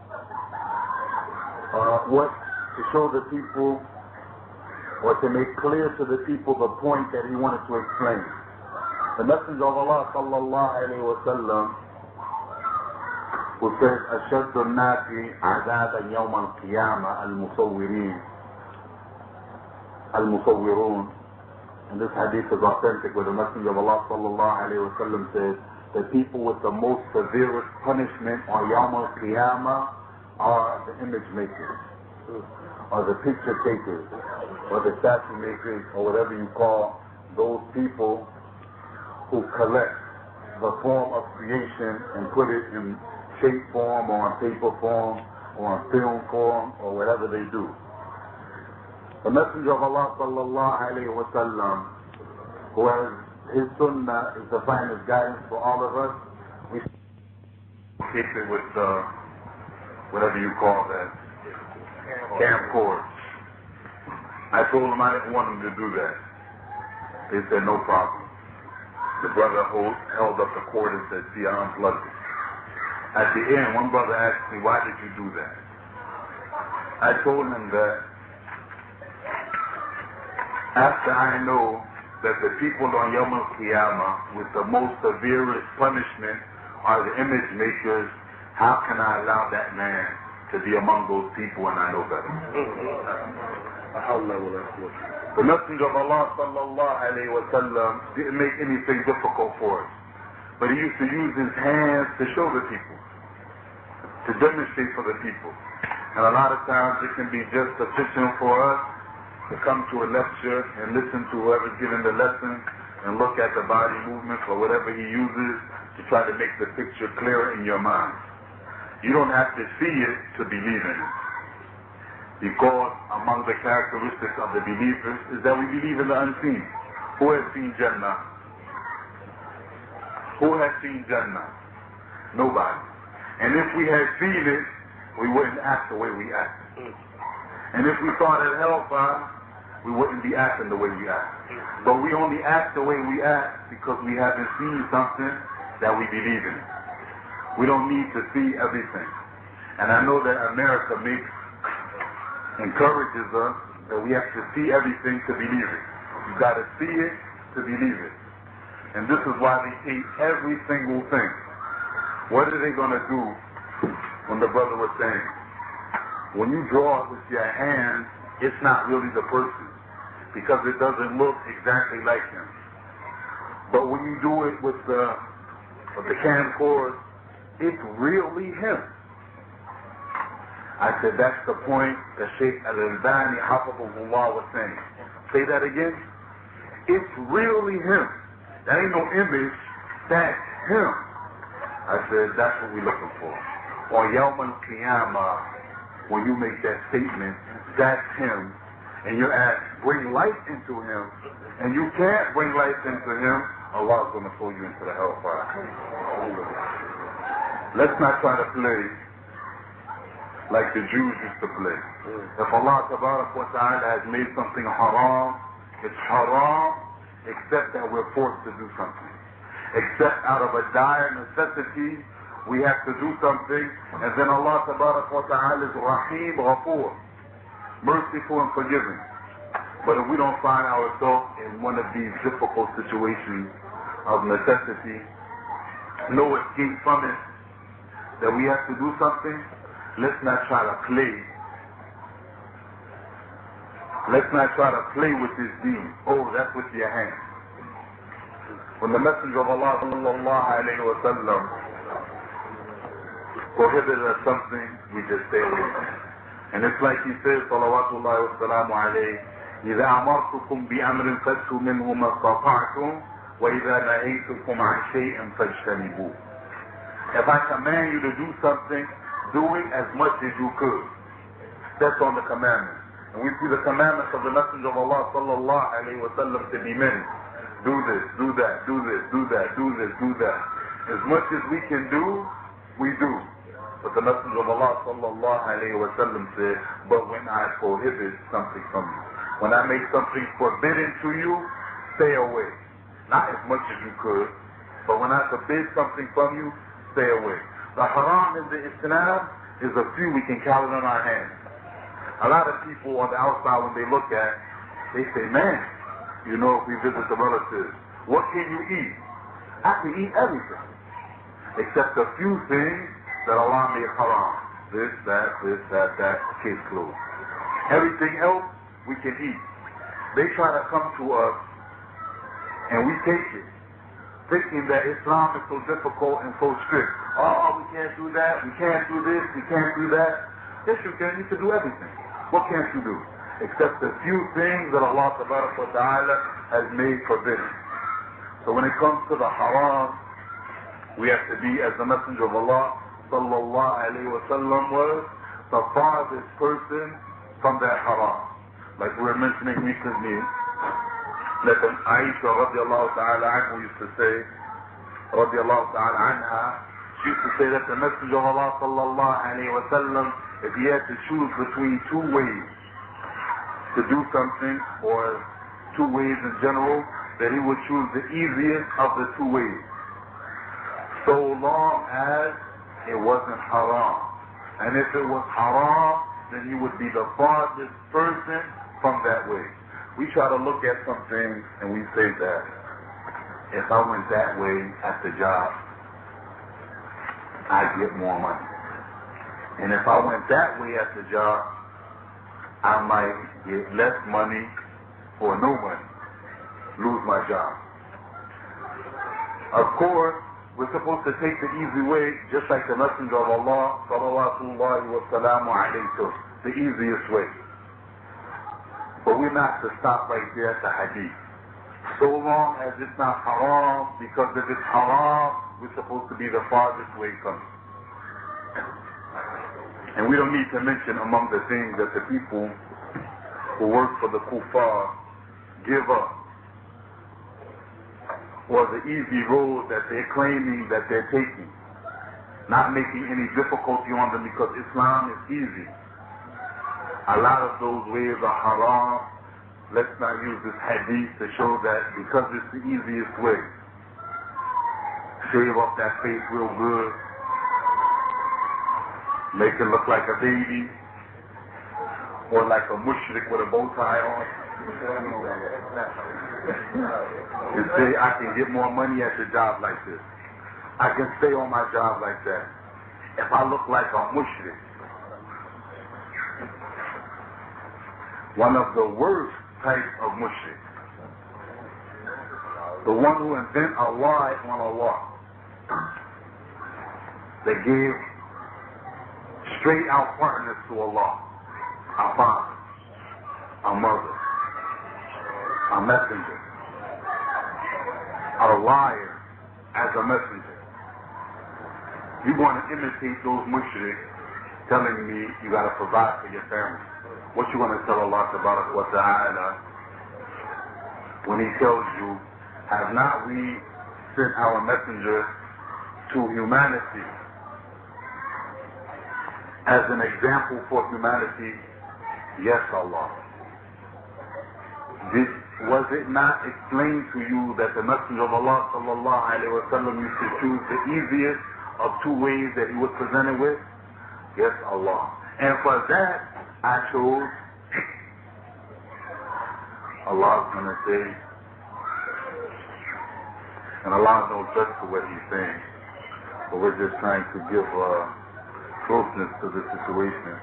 uh, what, to show the people, or to make clear to the people the point that he wanted to explain. The Messenger of Allah sallallahu alayhi wa sallam, who says, أَشَدُّ النَّاسِ عَذَابًا يَوْمَ الْقِيَامَةِ الْمُصَوِّرِينَ الْمُصَوِّرُونَ. And this hadith is authentic, where the Messenger of Allah sallallahu alayhi wa sallam says, the people with the most severest punishment on Yawm al-Qiyamah are the image makers, or the picture takers, or the statue makers, or whatever you call those people who collect the form of creation and put it in shape form, or on paper form, or on film form, or whatever they do. The Messenger of Allah sallallahu alayhi wa sallam, who has his sunnah is the finest guidance for all of us, we keep it with uh, whatever you call that, camcorder. I told him I didn't want him to do that. They said no problem. The brother hold, held up the cord and said, see, I unplugged it. At the end, one brother asked me, why did you do that? I told him that after I know that the people on Yawm al-Qiyamah with the most severest punishment are the image makers, how can I allow that man to be among those people when I know better? The Messenger of Allah sallallahu alayhi wa sallam didn't make anything difficult for us, but he used to use his hands to show the people, to demonstrate for the people. And a lot of times it can be just sufficient for us to come to a lecture and listen to whoever's giving the lesson and look at the body movements or whatever he uses to try to make the picture clearer in your mind. You don't have to see it to believe in it. Because among the characteristics of the believers is that we believe in the unseen. Who has seen Jannah? Who has seen Jannah? Nobody. And if we had seen it, we wouldn't act the way we act. And if we thought it hellfire, we wouldn't be acting the way we act. But we only act the way we act because we haven't seen something that we believe in. We don't need to see everything. And I know that America makes, encourages us that we have to see everything to believe it. You got to see it to believe it. And this is why they hate every single thing. What are they going to do when the brother was saying, when you draw it with your hand, it's not really the person because it doesn't look exactly like him. But when you do it with the, with the camcorder, it's really him. I said, that's the point that Shaykh Al-Albani Hafidhahullah was saying. Say that again. It's really him. That ain't no image, that's him. I said, that's what we're looking for. On Yawm al-Qiyamah, when you make that statement, that's him, and you're asked, bring light into him, and you can't bring light into him, Allah's going to throw you into the hellfire. Let's not try to play like the Jews used to play. If Allah Tabarak wa Ta'ala has made something haram, it's haram, except that we're forced to do something. Except out of a dire necessity, we have to do something, and then Allah Tabarak wa Ta'ala is Rahim, Ghafoor, merciful and forgiving. But if we don't find ourselves in one of these difficult situations of necessity, no escape from it, that we have to do something, let's not try to play. Let's not try to play with this deed. Oh, that's with your hand. When the Messenger of Allah sallallahu alayhi wa sallam prohibited us something, we just stay away from it. And it's like he says, salawatullahi wa salamu alayhi, إِذَا أَمَرْتُكُمْ بِأَمْرٍ فَأْتُوا مِنْهُ مَا اسْتَطَعْتُمْ وَإِذَا نَهَيْتُكُمْ عَنْ شَيْءٍ فَاجْتَنِبُوهُ. If I command you to do something, do it as much as you could. That's on the commandment. And we see the commandments of the Messenger of Allah sallallahu alayhi wa sallam to be many. Do this, do that, do this, do that, do this, do that. As much as we can do, we do. But the Messenger of Allah sallallahu alayhi wa sallam said, but when I prohibit something from you, when I make something forbidden to you, stay away. not as much as you could, but when I forbid something from you, stay away. The haram in the Islam is a few we can count on our hands. A lot of people on the outside, when they look at, they say, man, you know, if we visit the relatives, what can you eat? I can eat everything, except a few things that Allah made haram. This, that, this, that, that, case closed. Everything else, we can eat. They try to come to us, and we take it, thinking that Islam is so difficult and so strict. Oh, we can't do that, we can't do this, we can't do that. Yes, you can. You can do everything. What can't you do? Except a few things that Allah Ta'ala has made forbidden. So when it comes to the haram, we have to be, as the Messenger of Allah Sallallahu Alaihi Wasallam was, the farthest person from that haram. Like we were mentioning recently, that Aisha radiallahu ta'ala anha used to say, radiallahu ta'ala anha, she used to say that the Messenger of Allah Sallallahu Alaihi Wasallam, if he had to choose between two ways to do something, or two ways in general, that he would choose the easiest of the two ways, so long as it wasn't haram. And if it was haram, then he would be the farthest person from that way. We try to look at something and we say that if I went that way at the job, I'd get more money. And if I went that way at the job, I might get less money or no money, lose my job. Of course, we're supposed to take the easy way, just like the Messenger of Allah, sallallahu wa salamu alayhi, the easiest way. But we're not to stop right there at the hadith. So long as it's not haram, because if it's haram, we're supposed to be the farthest way from it. And we don't need to mention among the things that the people who work for the kuffar give up, or the easy road that they're claiming that they're taking, not making any difficulty on them because Islam is easy. A lot of those ways are haram. Let's not use this hadith to show that because it's the easiest way. Shave off that face real good, make it look like a baby, or like a mushrik with a bow tie on. And say, I can get more money at the job like this. I can stay on my job like that. If I look like a mushrik. One of the worst types of mushrik. The one who invent a lie on Allah. They gave straight out partners to Allah. A father, a mother, a messenger, a liar as a messenger. You want to imitate those mushriks telling me you got to provide for your family. What you want to tell Allah Tabarak wa Ta'ala when he tells you, have not we sent our messenger to humanity as an example for humanity? Yes, Allah. Did, was it not explained to you that the Messenger of Allah sallallahu alaihi wasallam used to choose the easiest of two ways that he would present it with? Yes, Allah. And for that, I chose. Allah's going to say, and Allah knows best for what he's saying, but we're just trying to give uh, closeness to the situation.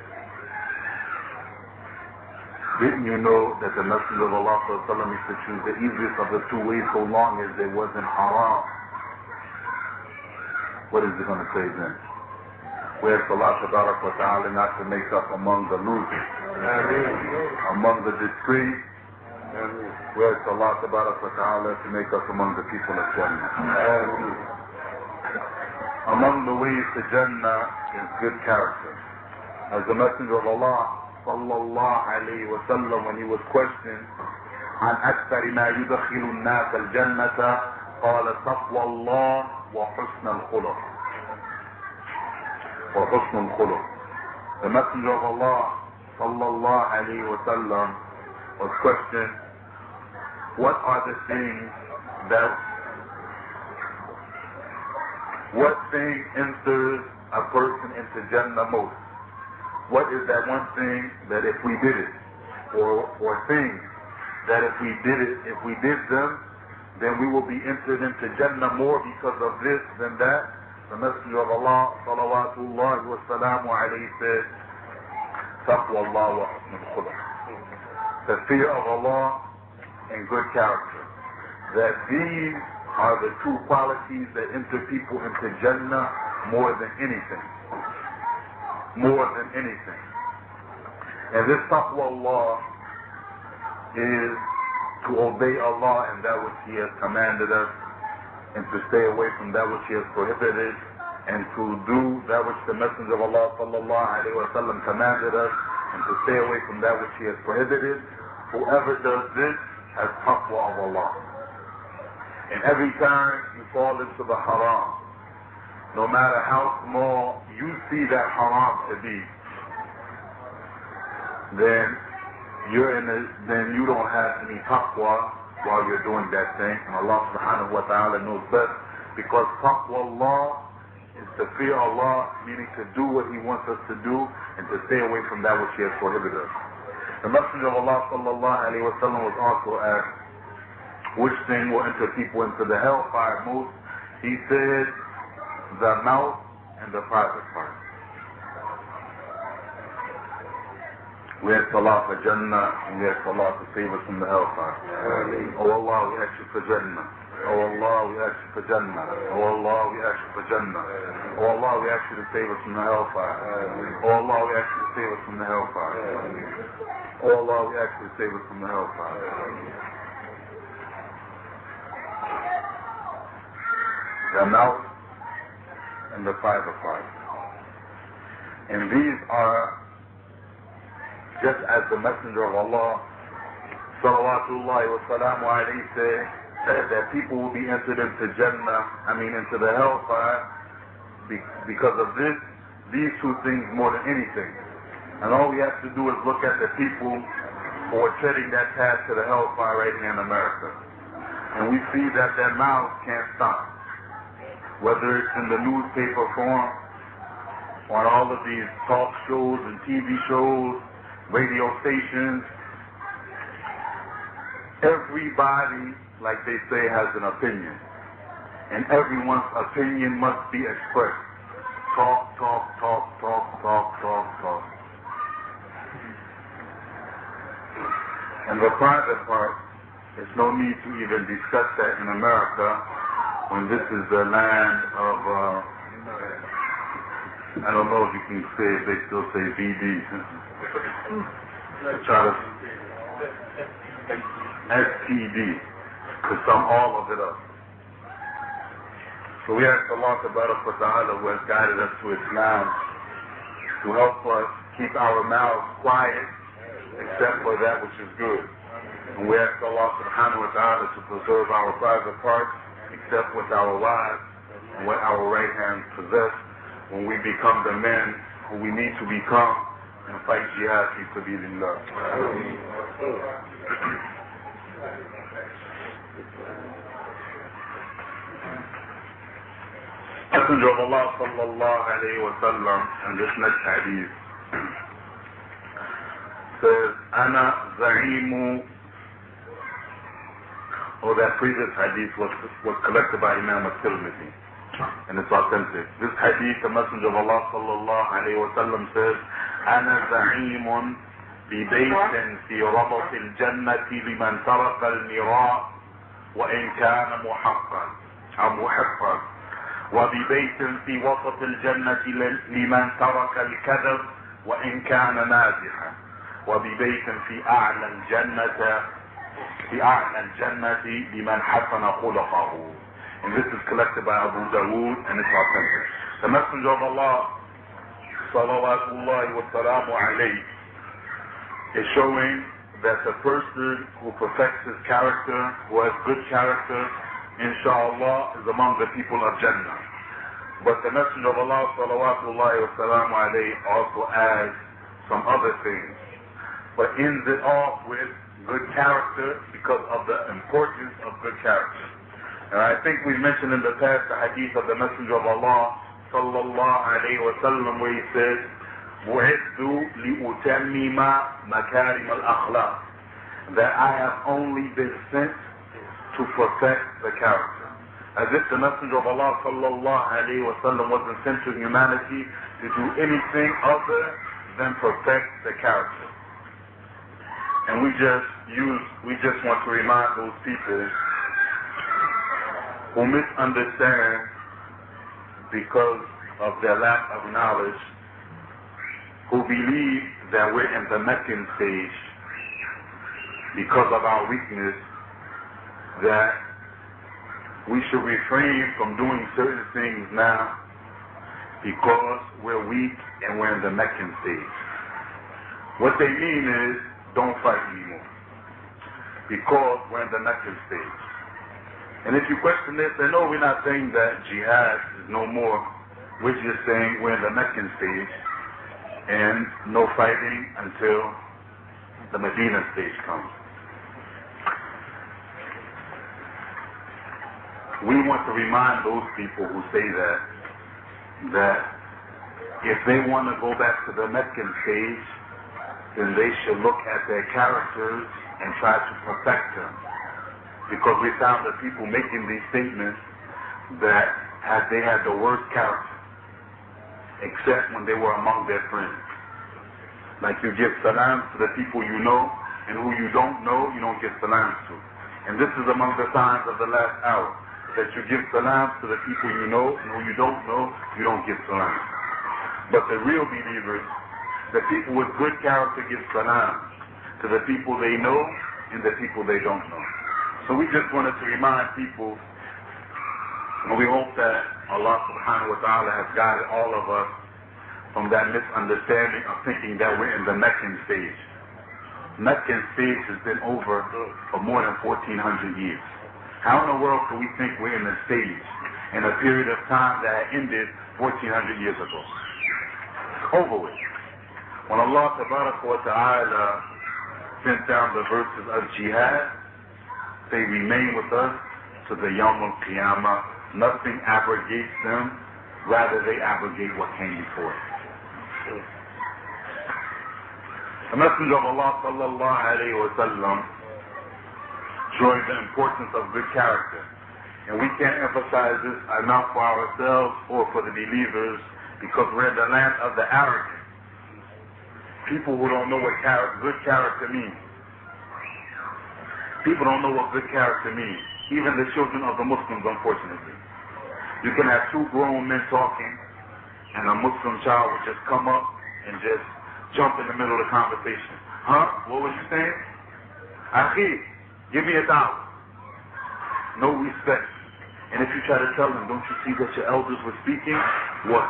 Didn't you know that the Messenger of Allah used to choose the easiest of the two ways so long as there wasn't haram? What is he going to say then? We ask Allah Ta'ala not to make us among the losers, among the disgraced. We ask Allah Ta'ala to make us among the people of Jannah. Among the ways to Jannah is good character. As the Messenger of Allah sallallahu alayhi wa sallam, when he was questioned عن أكثر ما يدخل الناس الجنة قال تقوى الله وحسن الخلق وحسن الخلق. The Messenger of Allah sallallahu alayhi wa sallam was questioned, what are the things that what thing enters a person into Jannah most? What is that one thing that if we did it, or or things that if we did it, if we did them, then we will be entered into Jannah more because of this than that? The Messenger of Allah, salawatullahi wa salamu alayhi, said, Taqwa Allah wa husnul khuluq. The fear of Allah and good character. That these are the two qualities that enter people into Jannah more than anything. More than anything. And this taqwa Allah is to obey Allah and that which He has commanded us, and to stay away from that which He has prohibited, and to do that which the Messenger of Allah sallallahu alaihi wasallam commanded us, and to stay away from that which He has prohibited. Whoever does this has taqwa of Allah. And every time you fall into the haram, no matter how small you see that haram to be, then you're in a, then you don't have any taqwa while you're doing that thing. And Allah subhanahu wa ta'ala knows best, because taqwa Allah is to fear Allah, meaning to do what He wants us to do and to stay away from that which He has prohibited us. The Messenger of Allah sallallahu alaihi wasallam was also asked which thing will enter people into the hellfire most. He said, the mouth and the private part. We ask Allah for Jannah, and we ask Allah to save us from the hellfire. Ameen. Oh Allah, we ask you for Jannah. Oh Allah, we ask you for Jannah. Oh Allah, we ask you for Jannah. Oh Allah, we ask you to save us from the hellfire. Ameen. Oh Allah, we ask you to save us from the hellfire. Ameen. Oh Allah, we ask you to save us from the hellfire. Ameen. The mouth and the private part. And these are, just as the Messenger of Allah salawatullahi wa salamu alayhi said, that people will be entered into Jannah, I mean into the hellfire, because of this, these two things more than anything. And all we have to do is look at the people who are treading that path to the hellfire right here in America. And we see that their mouths can't stop. Whether it's in the newspaper form, on all of these talk shows and T V shows, radio stations, everybody, like they say, has an opinion. And everyone's opinion must be expressed. Talk, talk, talk, talk, talk, talk, talk. And the private part, there's no need to even discuss that in America, when this is the land of, uh, I don't know if you can say, if they still say V D. Try to S T D, to sum all of it up. So we ask Allah tabarak wa ta'ala, who has guided us to Islam, to help us keep our mouths quiet, except for that which is good. And we ask Allah subhanahu wa ta'ala to preserve our private parts, except with our wives and what our right hands possess, when we become the men who we need to become and fight jihad fi sabilillah. Messenger of Allah sallallahu alayhi wa sallam, in this next hadith, says, Ana za'imu. Or that previous hadith was, was collected by Imam al-Tirmidhi, and it's authentic. This hadith, the Messenger of Allah sallallahu alayhi wa sallam says, أنا زعيم ببيت في ربط الجنة لمن ترك المراء وإن كان محقا أو محقا، وببيت في وسط الجنة لمن ترك الكذب وإن كان مازحا، وببيت في أعلى الجنة في أعلى الجنة لمن حسن خلقه. And this is collected by Abu Dawood, and it's authentic. The Messenger of Allah salawatullahi wa salamu alayhi is showing that the person who perfects his character, who has good character, inshallah, is among the people of Jannah. But the Messenger of Allah salawatullahi wa salamu alayhi also adds some other things, but ends it off with good character because of the importance of good character. And I think we mentioned in the past the hadith of the Messenger of Allah sallallahu alayhi wa sallam where he says, بُعِثْتُ لِأُتَمِّمَ مَكَارِمَ الْأَخْلَاقِ, that I have only been sent to perfect the character. As if the Messenger of Allah sallallahu alayhi wa sallam wasn't sent to humanity to do anything other than perfect the character. And we just use, we just want to remind those people who misunderstand because of their lack of knowledge, who believe that we're in the Meccan stage because of our weakness, that we should refrain from doing certain things now because we're weak and we're in the Meccan stage. What they mean is, don't fight anymore because we're in the Meccan stage. And if you question this, then no, we're not saying that jihad is no more. We're just saying we're in the Meccan stage and no fighting until the Medina stage comes. We want to remind those people who say that, that if they want to go back to the Meccan stage, then they should look at their characters and try to perfect them. Because we found that people making these statements that had, they had the worst character, except when they were among their friends. Like you give salams to the people you know, and who you don't know, you don't give salams to. And this is among the signs of the last hour, that you give salams to the people you know, and who you don't know, you don't give salams. But the real believers, the people with good character, give salams to the people they know and the people they don't know. So we just wanted to remind people, and we hope that Allah subhanahu wa ta'ala has guided all of us from that misunderstanding of thinking that we're in the Meccan stage. Meccan stage has been over for more than fourteen hundred years. How in the world can we think we're in a stage in a period of time that ended fourteen hundred years ago? Over with. When Allah tabaraka wa ta'ala sent down the verses of jihad, they remain with us to the Yawm al-Qiyamah. Nothing abrogates them, rather they abrogate what came before it. The Messenger of Allah sallallahu alayhi wa sallam showing the importance of good character. And we can't emphasize this enough for ourselves or for the believers, because we're in the land of the arrogant. People who don't know what char- good character means. People don't know what good character means. Even the children of the Muslims, unfortunately. You can have two grown men talking, and a Muslim child will just come up and just jump in the middle of the conversation. Huh? What was you saying? Akhi, give me a dollar. No respect. And if you try to tell them, don't you see that your elders were speaking? What?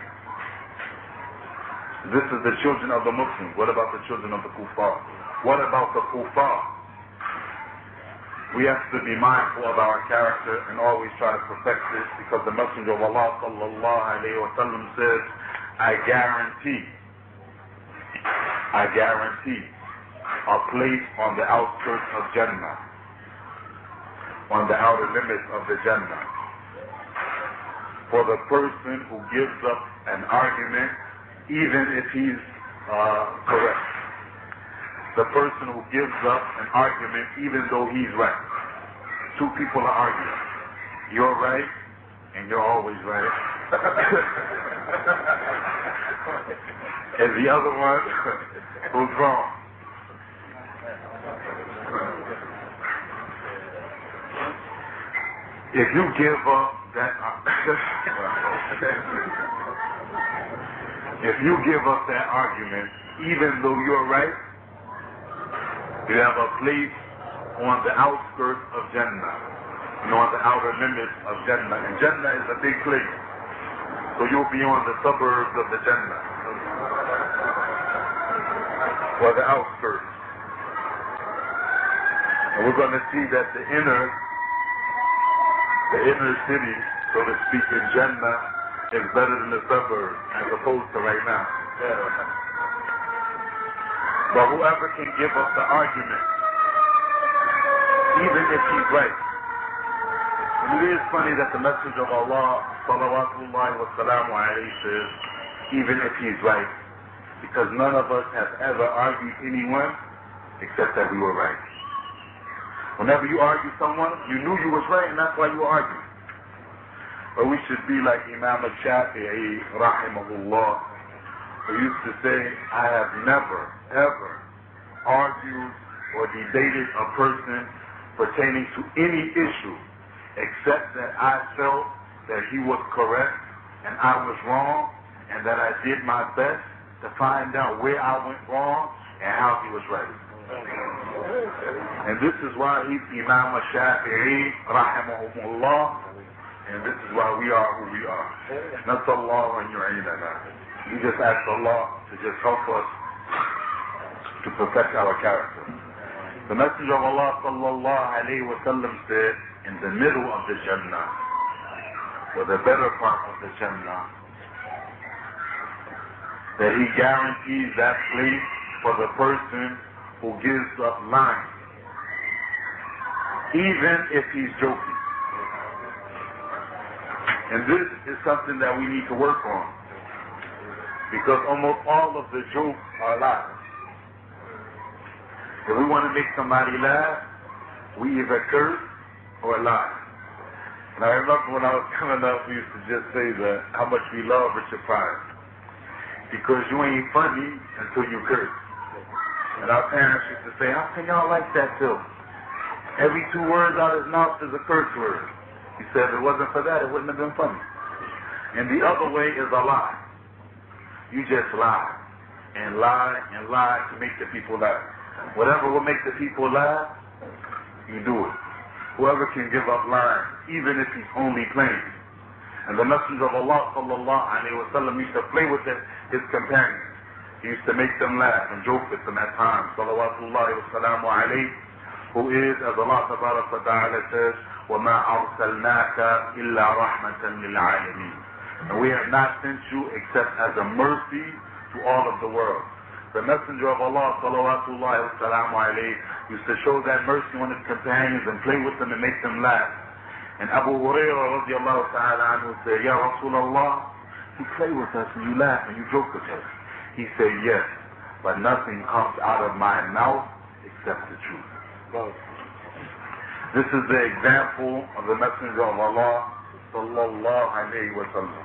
This is the children of the Muslims. What about the children of the kuffar? What about the kuffar? We have to be mindful of our character and always try to perfect this, because the Messenger of Allah sallallahu alayhi wa sallam says, I guarantee, I guarantee a place on the outskirts of Jannah, on the outer limits of the Jannah, for the person who gives up an argument, even if he's uh, correct. The person who gives up an argument even though he's right. Two people are arguing. You're right, and you're always right. And the other one who's wrong. If you give up that if you give up that argument, even though you're right, you have a place on the outskirts of Jannah, and on the outer limits of Jannah. And Jannah is a big place, so you'll be on the suburbs of the Jannah, or the outskirts. And we're going to see that the inner, the inner city, so to speak, in Jannah is better than the suburbs, as opposed to right now. But whoever can give up the argument, even if he's right, And it is funny that the Messenger of Allah, salawatullahi wa salamu alayhi, says, even if he's right, because none of us have ever argued anyone except that we were right. Whenever you argue someone, you knew you was right, and that's why you were arguing. But we should be like Imam al-Shafi'i, rahimahullah, who used to say, I have never, ever argued or debated a person pertaining to any issue except that I felt that he was correct and I was wrong, and that I did my best to find out where I went wrong and how he was right. And this is why he's Imam al-Shafi'i, rahimahullah, and this is why we are who we are. Nasallahu an yu'inana. We just ask Allah to just help us to perfect our character. The Messenger of Allah sallallahu alayhi wa sallam said, in the middle of the Jannah, or the better part of the Jannah, that he guarantees that place for the person who gives up lying, even if he's joking. And this is something that we need to work on, because almost all of the jokes are lies. If we want to make somebody laugh, we either curse or lie. And I remember when I was coming up, we used to just say that how much we love Richard Pryor, because you ain't funny until you curse. And our parents used to say, how can y'all like that too? Every two words out of his mouth is a curse word. He said if it wasn't for that, it wouldn't have been funny. And the other way is a lie. You just lie and lie and lie to make the people laugh. Whatever will make the people laugh, you do it. Whoever can give up lying, even if he's only playing. And the Messenger of Allah sallallahu alayhi wa sallam used to play with his, his companions. He used to make them laugh and joke with them at times. Salawatullahi wa salamu alayhi, who is, as Allah tabarak wa ta'ala says, وَمَا أَرْسَلْنَاكَ إِلَّا رَحْمَةً لِلْعَالَمِينَ. And we have not sent you except as a mercy to all of the world. The Messenger of Allah salawatullahi wa salamu alayhi used to show that mercy on his companions and play with them and make them laugh. And Abu Hurairah radiallahu ta'ala anhu said, Ya Rasulullah, you play with us and you laugh and you joke with us. He said, yes, but nothing comes out of my mouth except the truth. Wow. This is the example of the Messenger of Allah sallallahu alayhi wa sallam.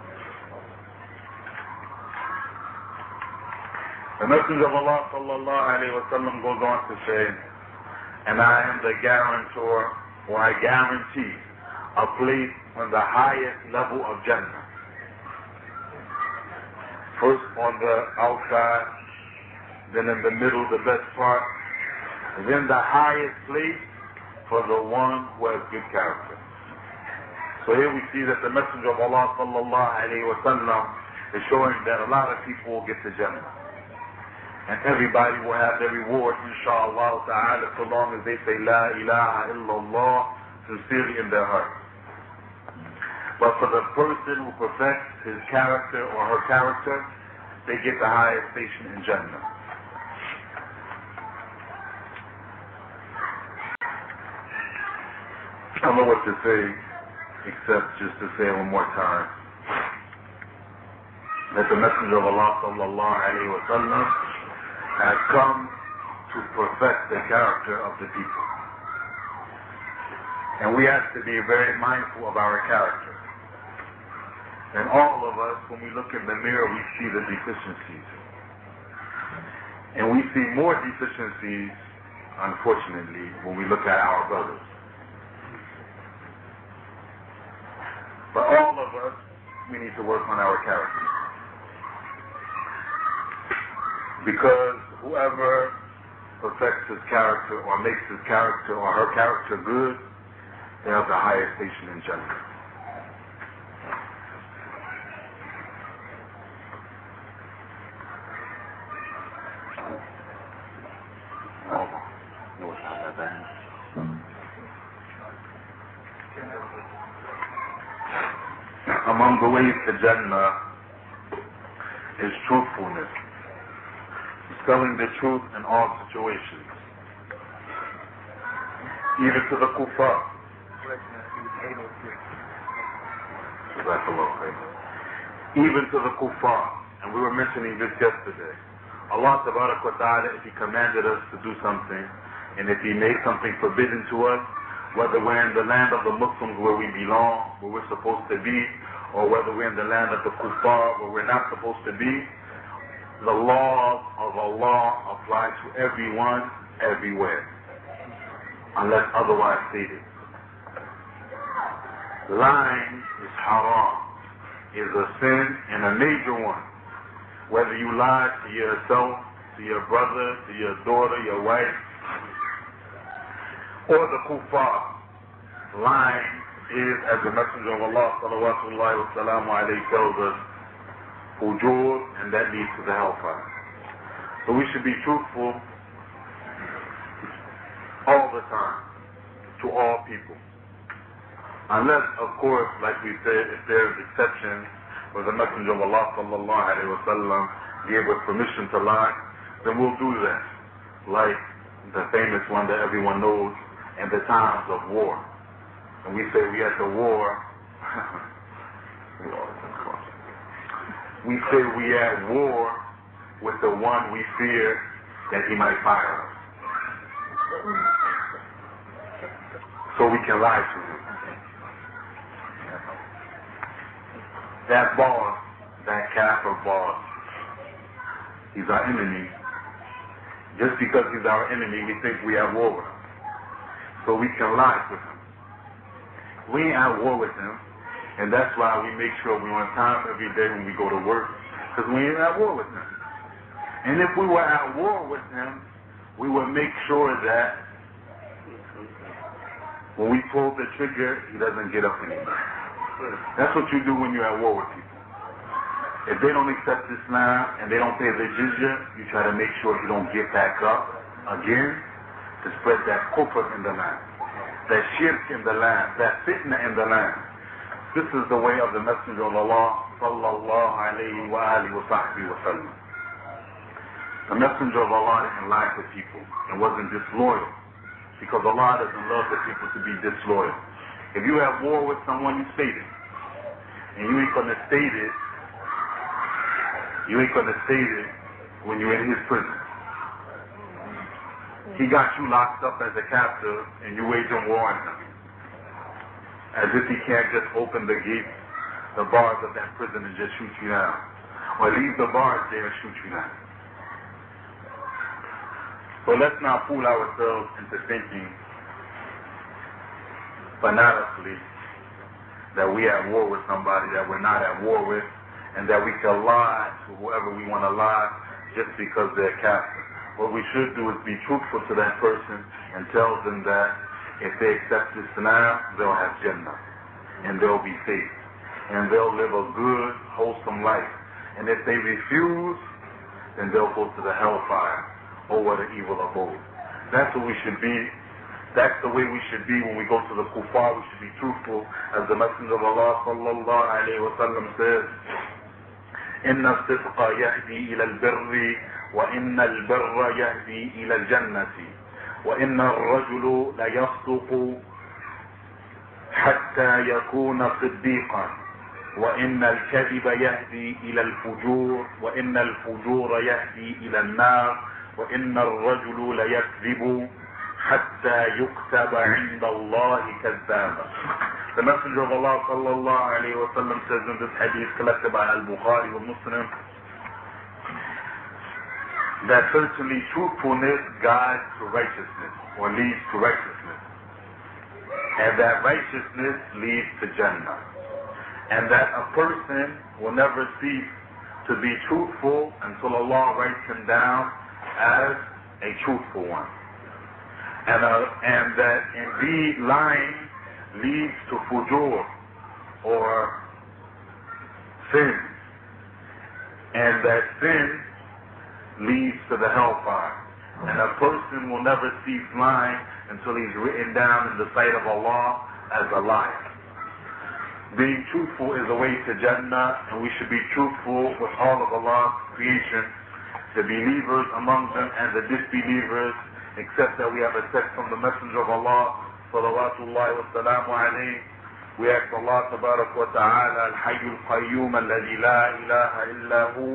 The Messenger of Allah sallallahu alayhi wa sallam goes on to say, and I am the guarantor, or I guarantee, a place on the highest level of Jannah. First on the outside, then in the middle, the best part, and then the highest place for the one who has good character. So here we see that the Messenger of Allah sallallahu alayhi wa sallam is showing that a lot of people will get to Jannah. And everybody will have their reward, inshallah ta'ala, so long as they say La ilaha illallah sincerely in their heart. But for the person who perfects his character or her character, they get the highest station in Jannah. I don't know what to say, except just to say one more time that the Messenger of Allah sallallahu alayhi wa sallam has come to perfect the character of the people. And we have to be very mindful of our character. And all of us, when we look in the mirror, we see the deficiencies. And we see more deficiencies, unfortunately, when we look at our brothers. But all of us, we need to work on our character. Because whoever perfects his character or makes his character or her character good, they have the highest station in Jannah. Among the ways to Jannah is truthfulness. Telling the truth in all situations. Even to the kuffar. Even to the kuffar, and we were mentioning this yesterday. Allah Tabarak wa Ta'ala, if He commanded us to do something, and if He made something forbidden to us, whether we're in the land of the Muslims where we belong, where we're supposed to be, or whether we're in the land of the kuffar where we're not supposed to be, the laws of Allah apply to everyone, everywhere, unless otherwise stated. Lying is haram, is a sin and a major one. Whether you lie to yourself, to your brother, to your daughter, your wife, or the kuffar, lying is, as the Messenger of Allah salawatullahi wa salamu alayhi tells us, fujur, and that leads to the hellfire. So we should be truthful all the time to all people. Unless, of course, like we said, if there's exceptions where the Messenger of Allah sallallahu alayhi wa sallam gave us permission to lie, then we'll do that. Like the famous one that everyone knows, in the times of war. And we say we at the war, we say we at war with the one we fear that he might fire us. So we can lie to him. That boss, that kafir boss, he's our enemy. Just because he's our enemy, we think we at war with him. So we can lie with him. We ain't at war with him, and that's why we make sure we're on time every day when we go to work, because we ain't at war with him. And if we were at war with him, we would make sure that when we pull the trigger, he doesn't get up anymore. That's what you do when you're at war with people. If they don't accept Islam and they don't pay the jizya, you try to make sure you don't get back up again to spread that kufr in the land, that shirk in the land, that fitna in the land. This is the way of the Messenger of Allah sallallahu alayhi wa alihi wa sahbihi wa sallam. The Messenger of Allah didn't lie to people and wasn't disloyal, because Allah doesn't love the people to be disloyal. If you have war with someone, you state it. And you ain't gonna state it, you ain't gonna state it when you're in his prison. He got you locked up as a captive and you waging war on him. As if he can't just open the gate, the bars of that prison and just shoot you down. Or leave the bars there and shoot you down. So let's not fool ourselves into thinking fanatically that we at war with somebody that we're not at war with, and that we can lie to whoever we want to lie just because they're Catholic. What we should do is be truthful to that person and tell them that if they accept Islam, they'll have Jannah, and they'll be safe, and they'll live a good, wholesome life. And if they refuse, then they'll go to the hellfire. Oh, what an evil abode. That's what we should be. That's the way we should be when we go to the kuffar. We should be truthful. As the Messenger of Allah sallallahu alayhi wa sallam says, إِنَّ الصِّدْقَ يَهْدِي إِلَى الْبِرِّ وَإِنَّ الْبِرَّ يَهْدِي إِلَى الْجَنَّةِ وَإِنَّ الرَّجُلُ لَيَصْدُقُ حَتَّى يَكُونَ صِدِّيقًا وَإِنَّ الْكَذِبَ يَهْدِي إِلَى الْفُجُورِ وَإِنَّ الْفُجُورَ يَهْدِي إِلَى النَّارِ وَإِنَّ الرَّجُلُ لَيَكْذِبُ حتى يكتب عند الله كذابا. The Messenger of Allah sallallahu alayhi wa sallam says in this hadith collected by Al-Bukhari and Muslim that certainly truthfulness guides to righteousness or leads to righteousness, and that righteousness leads to Jannah, and that a person will never cease to be truthful until Allah writes him down as a truthful one. And, uh, and that indeed lying leads to fujur, or sin, and that sin leads to the hellfire. And a person will never cease lying until he's written down in the sight of Allah as a liar. Being truthful is a way to Jannah, and we should be truthful with all of Allah's creation, the believers among them and the disbelievers, except that we have a text from the Messenger of Allah salawatullahi wa salamu alayhi We ask Allah tabarak wa ta'ala al-hayy al-qayyum alladhi la ilaha illa hu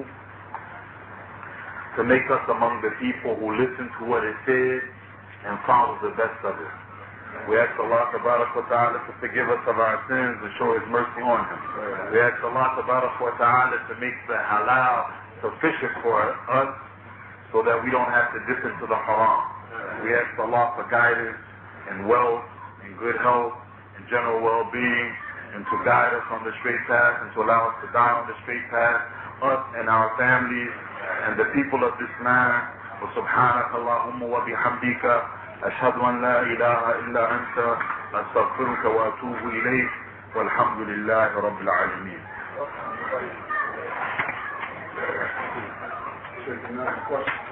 to make us among the people who listen to what is said and follow the best of it. We ask Allah tabarak wa ta'ala to forgive us of our sins and show His mercy on Him. We ask Allah tabarak wa ta'ala to make the halal sufficient for us so that we don't have to dip into the haram. We ask Allah for guidance and wealth and good health and general well-being and to guide us on the straight path and to allow us to die on the straight path, us and our families and the people of this land. وسبحانك اللهم وبحمدك أشهد أن لا إله إلا أنت أستغفرك وأتوب إليك والحمد لله رب العالمين.